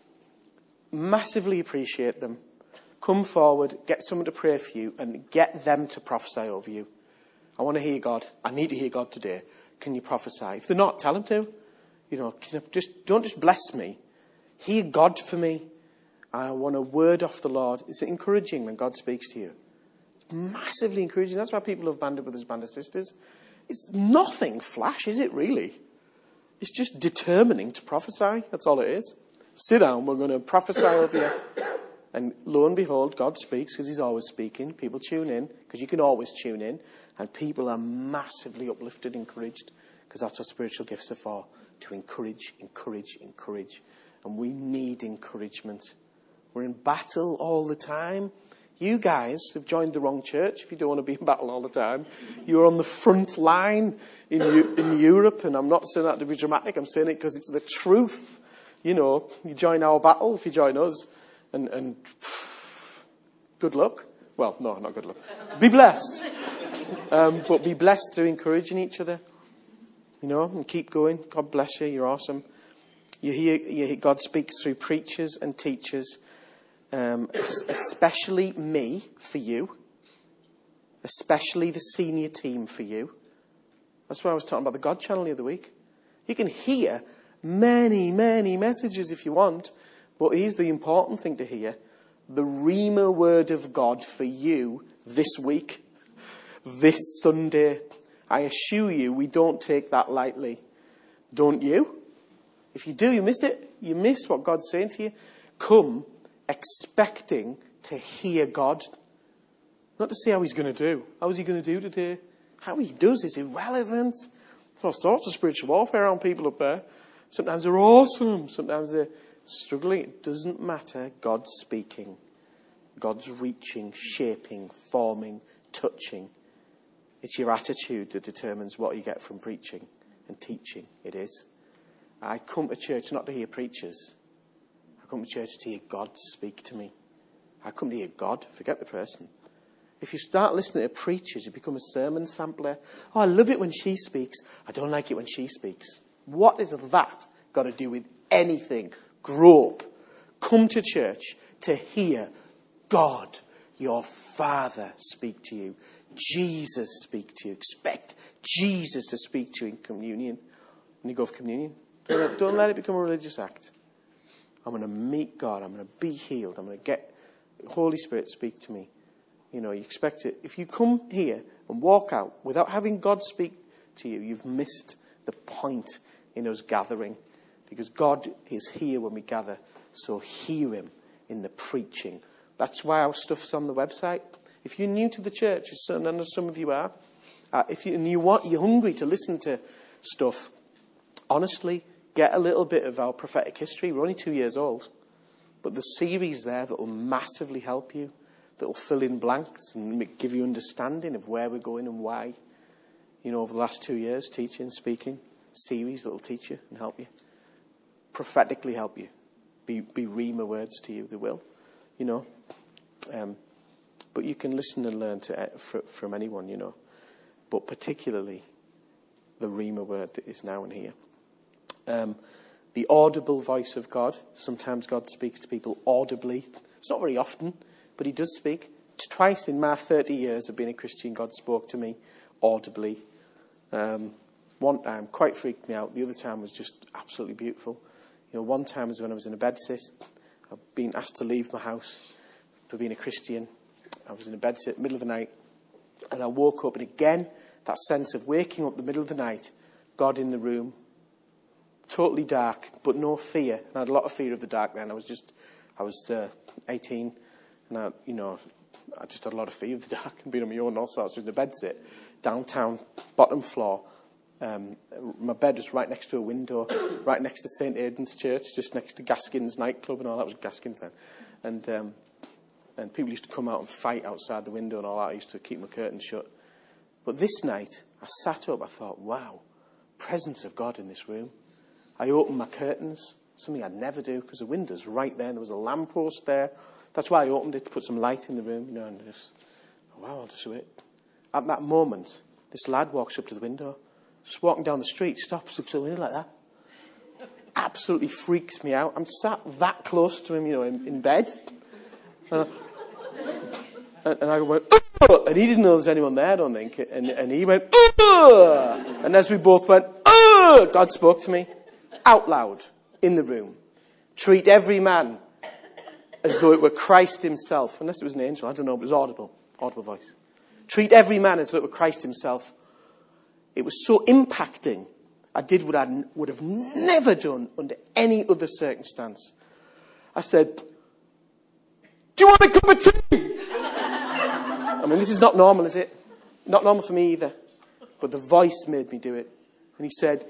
Massively appreciate them. Come forward, get someone to pray for you and get them to prophesy over you. I want to hear God. I need to hear God today. Can you prophesy? If they're not, tell them to. You know, can I just don't just bless me. Hear God for me. I want a word off the Lord. It's encouraging when God speaks to you. Massively encouraging. That's why people love Band of Brothers, Band of Sisters. It's nothing flash, is it really? It's just determining to prophesy. That's all it is. Sit down, we're going to prophesy over you. And lo and behold, God speaks because he's always speaking. People tune in because you can always tune in. And people are massively uplifted, encouraged, because that's what spiritual gifts are for. To encourage, encourage, encourage. And we need encouragement. We're in battle all the time. You guys have joined the wrong church if you don't want to be in battle all the time. You're on the front line in in Europe, and I'm not saying that to be dramatic. I'm saying it because it's the truth. You know, you join our battle if you join us, and, and pff, good luck. Well, no, not good luck. Be blessed. Um, but be blessed through encouraging each other. You know, and keep going. God bless you. You're awesome. You hear, you hear God speaks through preachers and teachers. um, especially me for you, especially the senior team for you. That's why I was talking about the God channel the other week. You can hear many, many messages if you want, but here's the important thing to hear. The Rhema word of God for you this week, this Sunday. I assure you, we don't take that lightly. Don't you? If you do, you miss it. You miss what God's saying to you. Come expecting to hear God. Not to see how he's going to do. How is he going to do today? How he does is irrelevant. There's all sorts of spiritual warfare around people up there. Sometimes they're awesome. Sometimes they're struggling. It doesn't matter. God's speaking. God's reaching, shaping, forming, touching. It's your attitude that determines what you get from preaching and teaching. It is. I come to church not to hear preachers. I come to church to hear God speak to me. I come to hear God. Forget the person. If you start listening to preachers, you become a sermon sampler. Oh, I love it when she speaks. I don't like it when she speaks. What is that got to do with anything? Grow up. Come to church to hear God, your Father, speak to you. Jesus speak to you. Expect Jesus to speak to you in communion. When you go for communion, don't let, don't let it become a religious act. I'm going to meet God. I'm going to be healed. I'm going to get the Holy Spirit speak to me. You know, you expect it. If you come here and walk out without having God speak to you, you've missed the point in us gathering. Because God is here when we gather. So hear him in the preaching. That's why our stuff's on the website. If you're new to the church, as some, and some of you are, uh, if you, and you want, you're hungry to listen to stuff, honestly, get a little bit of our prophetic history. We're only two years old. But the series there that will massively help you, that will fill in blanks and give you understanding of where we're going and why. You know, over the last two years, teaching, speaking, series that will teach you and help you. Prophetically help you. Be, be Rhema words to you, they will. You know. Um, but you can listen and learn to, uh, for, from anyone, you know. But particularly the Rhema word that is now and here. Um, the audible voice of God. Sometimes God speaks to people audibly. It's not very often, but he does speak. Twice in my thirty years of being a Christian, God spoke to me audibly. Um, one time quite freaked me out. The other time was just absolutely beautiful. You know, one time was when I was in a bedsit. I've been asked to leave my house for being a Christian. I was in a bedsit, middle of the night, and I woke up, and again, that sense of waking up in the middle of the night, God in the room, totally dark, but no fear. And I had a lot of fear of the dark then. I was just, I was uh, eighteen, and I, you know, I just had a lot of fear of the dark and being on my own and all sorts. I was in a bedsit, downtown, bottom floor. Um, my bed was right next to a window, right next to Saint Aidan's Church, just next to Gaskins nightclub and all. That was Gaskins then. And um, and people used to come out and fight outside the window and all that. I used to keep my curtains shut. But this night, I sat up, I thought, wow, presence of God in this room. I opened my curtains, something I'd never do, because the window's right there, and there was a lamppost there. That's why I opened it, to put some light in the room, you know, and just, oh, wow, I'll just do it. At that moment, this lad walks up to the window, just walking down the street, stops, looks at the window like that. Absolutely freaks me out. I'm sat that close to him, you know, in, in bed. And I, and I went, oh! And he didn't know there was anyone there, I don't think. And, and he went, oh! And as we both went, oh! God spoke to me out loud in the room. Treat every man as though it were Christ himself. Unless it was an angel, I don't know, but it was audible. Audible voice. Treat every man as though it were Christ himself. It was so impacting. I did what I would have never done under any other circumstance. I said, do you want a cup of tea? I mean, this is not normal, is it? Not normal for me either. But the voice made me do it. And he said,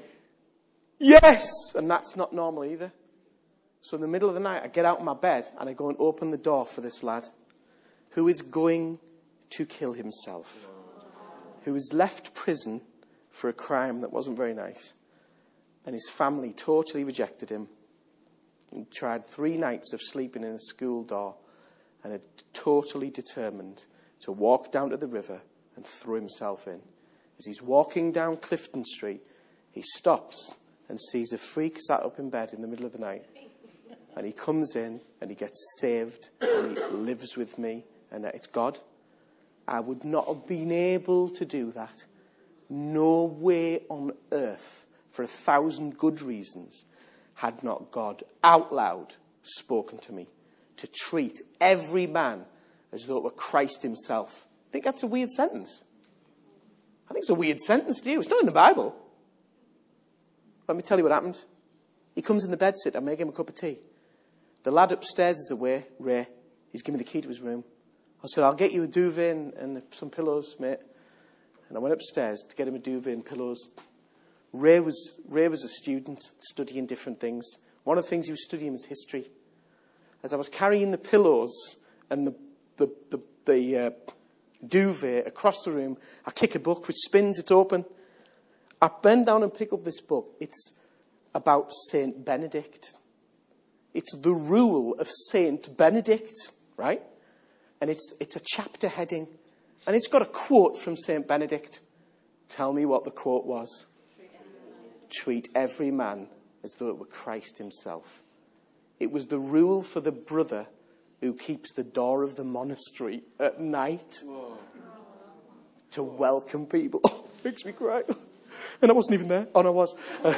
yes! And that's not normal either. So in the middle of the night, I get out of my bed and I go and open the door for this lad who is going to kill himself. Who has left prison for a crime that wasn't very nice. And his family totally rejected him. He tried three nights of sleeping in a school door and had totally determined to walk down to the river and throw himself in. As he's walking down Clifton Street, he stops and sees a freak sat up in bed in the middle of the night. and he comes in and he gets saved and he lives with me, and it's God. I would not have been able to do that. No way on earth, for a thousand good reasons, had not God out loud spoken to me to treat every man as though it were Christ himself. I think that's a weird sentence. I think it's a weird sentence to you. It's not in the Bible. Let me tell you what happened. He comes in the bedsit. I make him a cup of tea. The lad upstairs is away, Ray. He's given me the key to his room. I said, I'll get you a duvet and, and some pillows, mate. And I went upstairs to get him a duvet and pillows. Ray was Ray was a student studying different things. One of the things he was studying was history. As I was carrying the pillows and the the the, the uh, duvet across the room, I kick a book which spins. It's open. I bend down and pick up this book. It's about Saint Benedict. It's the rule of Saint Benedict, right? And it's it's a chapter heading. And it's got a quote from Saint Benedict. Tell me what the quote was. Treat every man as though it were Christ himself. It was the rule for the brother who keeps the door of the monastery at night. Whoa. To welcome people. Oh, makes me cry. And I wasn't even there. Oh, no, I was.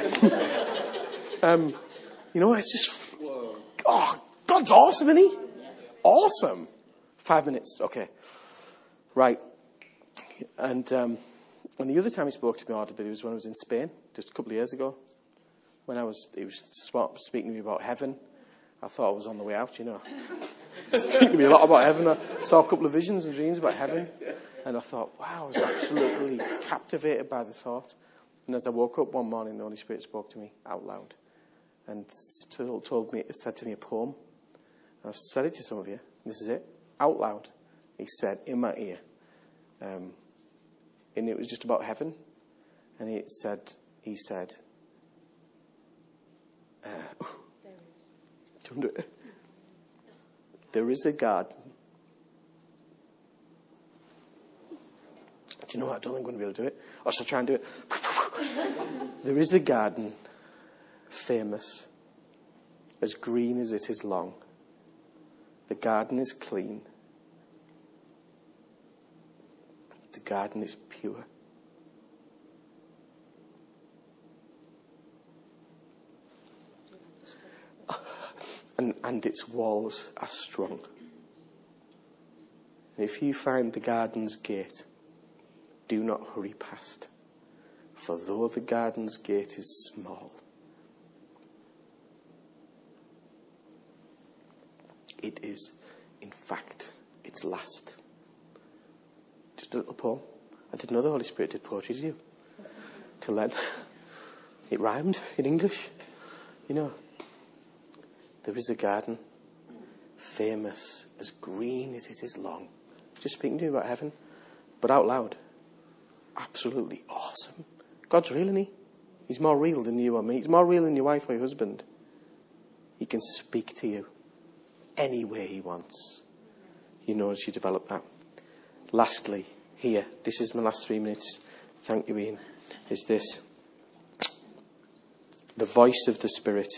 um, you know, it's just... Oh, God's awesome, isn't he? Awesome. Five minutes. Okay. Right. And um, and the other time he spoke to me audibly was when I was in Spain, just a couple of years ago. When I was, he was speaking to me about heaven. I thought I was on the way out, you know. Speaking to me a lot about heaven. I saw a couple of visions and dreams about heaven. And I thought, wow, I was absolutely captivated by the thought. And as I woke up one morning, the Holy Spirit spoke to me out loud. And told, told me, said to me a poem. And I've said it to some of you. This is it. Out loud. He said in my ear. Um, and it was just about heaven. And he said, he said, uh, do you want to do it? There is a garden. Do you know what? I don't think I'm going to be able to do it. Or shall I try and do it? There is a garden, famous, as green as it is long. The garden is clean. The garden is pure. And, and its walls are strong. And if you find the garden's gate, do not hurry past. For though the garden's gate is small, it is, in fact, its last. Just a little poem. I didn't know the Holy Spirit did poetry, did you? Till then. It rhymed in English. You know. There is a garden, famous, as green as it is long. Just speaking to you about heaven, but out loud. Absolutely awesome. God's real, isn't he? He's more real than you or me. He's more real than your wife or your husband. He can speak to you any way he wants. You know as you develop that. Lastly, here, this is my last three minutes. Thank you, Ian. Is this the voice of the Spirit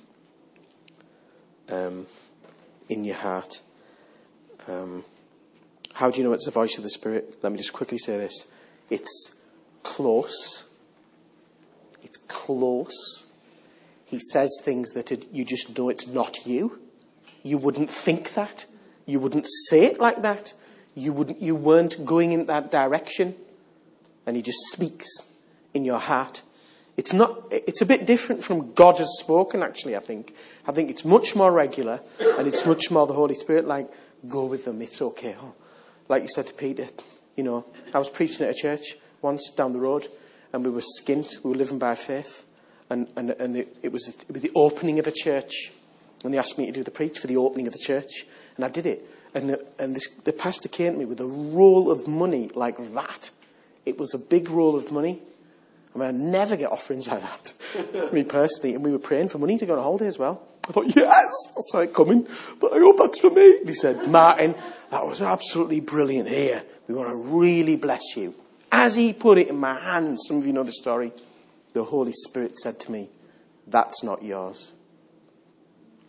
um, in your heart? Um, how do you know it's the voice of the Spirit? Let me just quickly say this. It's close. It's close. He says things that it, you just know it's not you. You wouldn't think that. You wouldn't say it like that. You wouldn't. You weren't going in that direction. And he just speaks in your heart. It's not. It's a bit different from God has spoken, actually, I think. I think it's much more regular. And it's much more the Holy Spirit, like, go with them. It's okay. Oh, like you said to Peter, you know, I was preaching at a church once down the road. And we were skint. We were living by faith. And, and, and it, it, was, it was the opening of a church. And they asked me to do the preach for the opening of the church. And I did it. And the, and this, the pastor came to me with a roll of money like that. It was a big roll of money. I mean, I never get offerings like that. Me personally. And we were praying for money to go on a holiday as well. I thought, yes, I saw it coming. But I hope that's for me. And he said, Martin, that was absolutely brilliant. Here, we want to really bless you. As he put it in my hands, some of you know the story, the Holy Spirit said to me, that's not yours.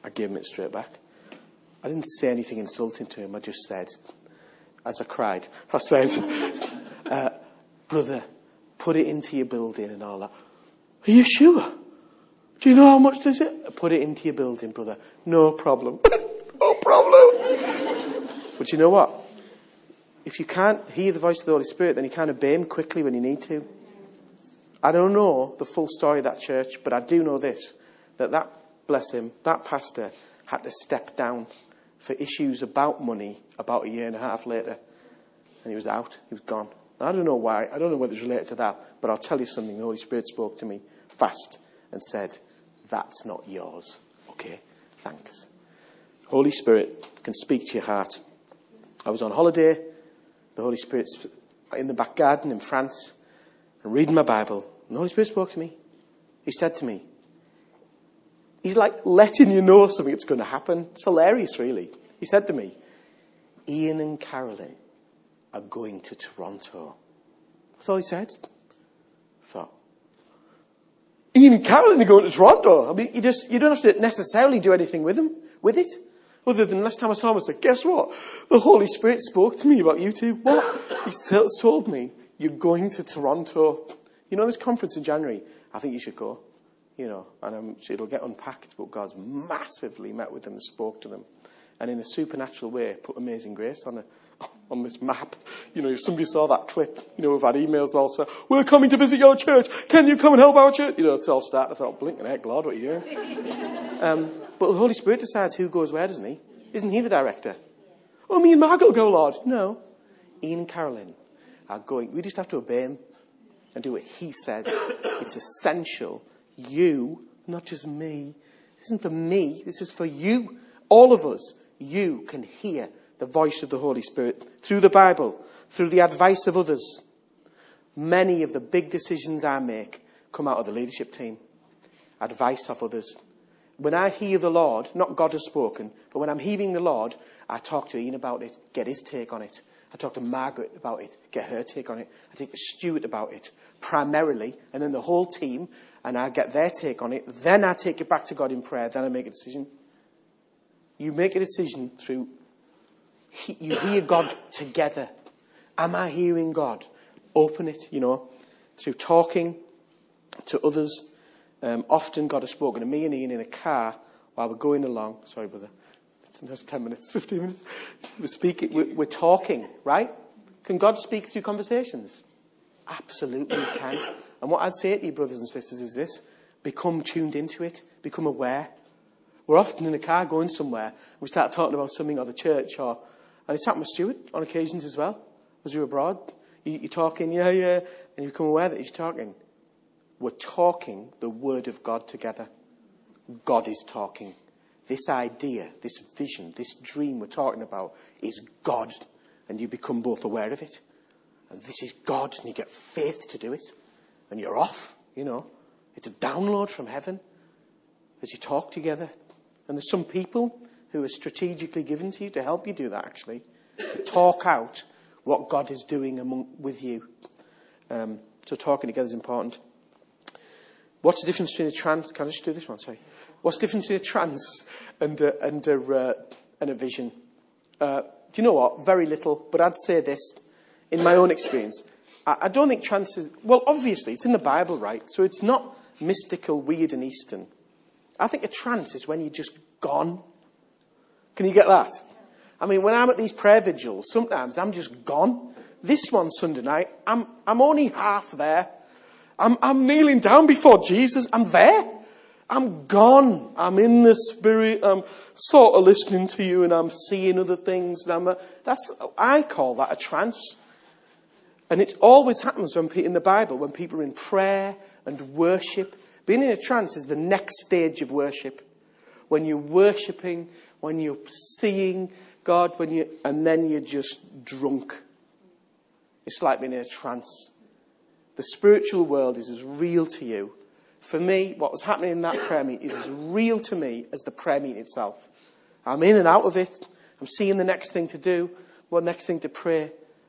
I gave him it straight back. I didn't say anything insulting to him. I just said, as I cried, I said, uh, brother, put it into your building and all that. Are you sure? Do you know how much does it? Put it into your building, brother. No problem. No problem. But you know what? If you can't hear the voice of the Holy Spirit, then you can't obey him quickly when you need to. I don't know the full story of that church, but I do know this, that that, bless him, that pastor had to step down for issues about money about a year and a half later. And he was out. He was gone. I don't know why. I don't know whether it's related to that. But I'll tell you something. The Holy Spirit spoke to me fast and said, that's not yours. Okay, thanks. Holy Spirit can speak to your heart. I was on holiday. The Holy Spirit's in the back garden in France. And reading my Bible. And the Holy Spirit spoke to me. He said to me, he's like letting you know something that's going to happen. It's hilarious, really. He said to me, Ian and Carolyn are going to Toronto. That's all he said. I thought, Ian and Carolyn are going to Toronto. I mean, you just, you don't have to necessarily do anything with them, with it. Other than last time I saw him, I said, guess what? The Holy Spirit spoke to me about you two. What? He still told me, you're going to Toronto. You know this conference in January? I think you should go. You know, and um, it'll get unpacked, but God's massively met with them and spoke to them. And in a supernatural way, put Amazing Grace on a, on this map. You know, if somebody saw that clip, you know, we've had emails also, we're coming to visit your church. Can you come and help our church? You know, it's all started. I thought, blinking heck, Lord, what are you doing? um, but the Holy Spirit decides who goes where, doesn't he? Isn't he the director? Oh, me and Margaret will go, Lord. No. Ian and Carolyn are going. We just have to obey him and do what he says. It's essential. You, not just me. This isn't for me. This is for you. All of us. You can hear the voice of the Holy Spirit through the Bible, through the advice of others. Many of the big decisions I make come out of the leadership team. Advice of others. When I hear the Lord, not God has spoken, but when I'm hearing the Lord, I talk to Ian about it, get his take on it. I talk to Margaret about it, get her take on it. I take to Stuart about it, primarily, and then the whole team, and I get their take on it. Then I take it back to God in prayer, then I make a decision. You make a decision through, you hear God together. Am I hearing God? Open it, you know, through talking to others. Um, often God has spoken to me and Ian in a car while we're going along. Sorry, brother. It's ten minutes, fifteen minutes. We're speaking, we're, we're talking, right? Can God speak through conversations? Absolutely he can. And what I'd say to you, brothers and sisters, is this. Become tuned into it. Become aware. We're often in a car going somewhere. We start talking about something or the church. or And it's happened with Stuart on occasions as well. As you're abroad. You, you're talking, yeah, yeah. And you become aware that he's talking. We're talking the word of God together. God is talking. This idea, this vision, this dream we're talking about is God. And you become both aware of it. And this is God. And you get faith to do it. And you're off, you know. It's a download from heaven as you talk together. And there's some people who are strategically given to you to help you do that, actually. To talk out what God is doing among, with you. Um, so talking together is important. What's the difference between a trance? Can I just do this one? Sorry. What's the difference between a trance and a, and a, uh, and a vision? Uh, do you know what? Very little. But I'd say this, in my own experience. I, I don't think trance is... Well, obviously, it's in the Bible, right? So it's not mystical, weird and Eastern. I think a trance is when you're just gone. Can you get that? I mean, when I'm at these prayer vigils, sometimes I'm just gone. This one Sunday night, I'm I'm only half there. I'm I'm kneeling down before Jesus. I'm there. I'm gone. I'm in the Spirit. I'm sort of listening to you, and I'm seeing other things. And I'm a, that's I call that a trance. And it always happens when in the Bible when people are in prayer and worship. Being in a trance is the next stage of worship. When you're worshipping, when you're seeing God, when you and then you're just drunk. It's like being in a trance. The spiritual world is as real to you. For me, what was happening in that prayer meeting is as real to me as the prayer meeting itself. I'm in and out of it. I'm seeing the next thing to do, what next thing to pray.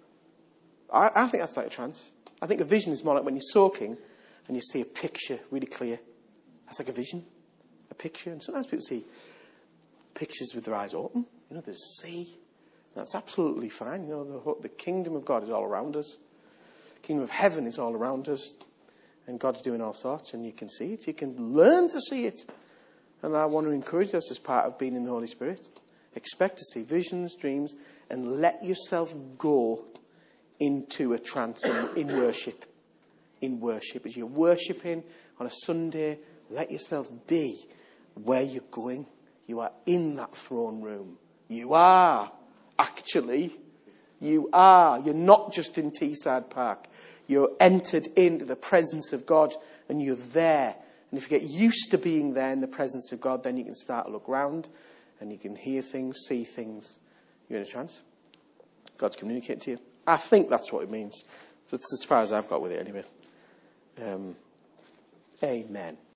I, I think that's like a trance. I think a vision is more like when you're soaking and you see a picture really clear. That's like a vision, a picture. And sometimes people see pictures with their eyes open. You know, there's a sea. That's absolutely fine. You know, the, the kingdom of God is all around us. The kingdom of heaven is all around us. And God's doing all sorts, and you can see it. You can learn to see it. And I want to encourage us as part of being in the Holy Spirit. Expect to see visions, dreams, and let yourself go into a trance in, in worship. In worship. As you're worshipping on a Sunday, let yourself be where you're going. You are in that throne room. You are, actually. You are. You're not just in Teesside Park. You're entered into the presence of God, and you're there. And if you get used to being there in the presence of God, then you can start to look round, and you can hear things, see things. You're in a trance. God's communicating to you. I think that's what it means. So it's as far as I've got with it anyway. Um, amen.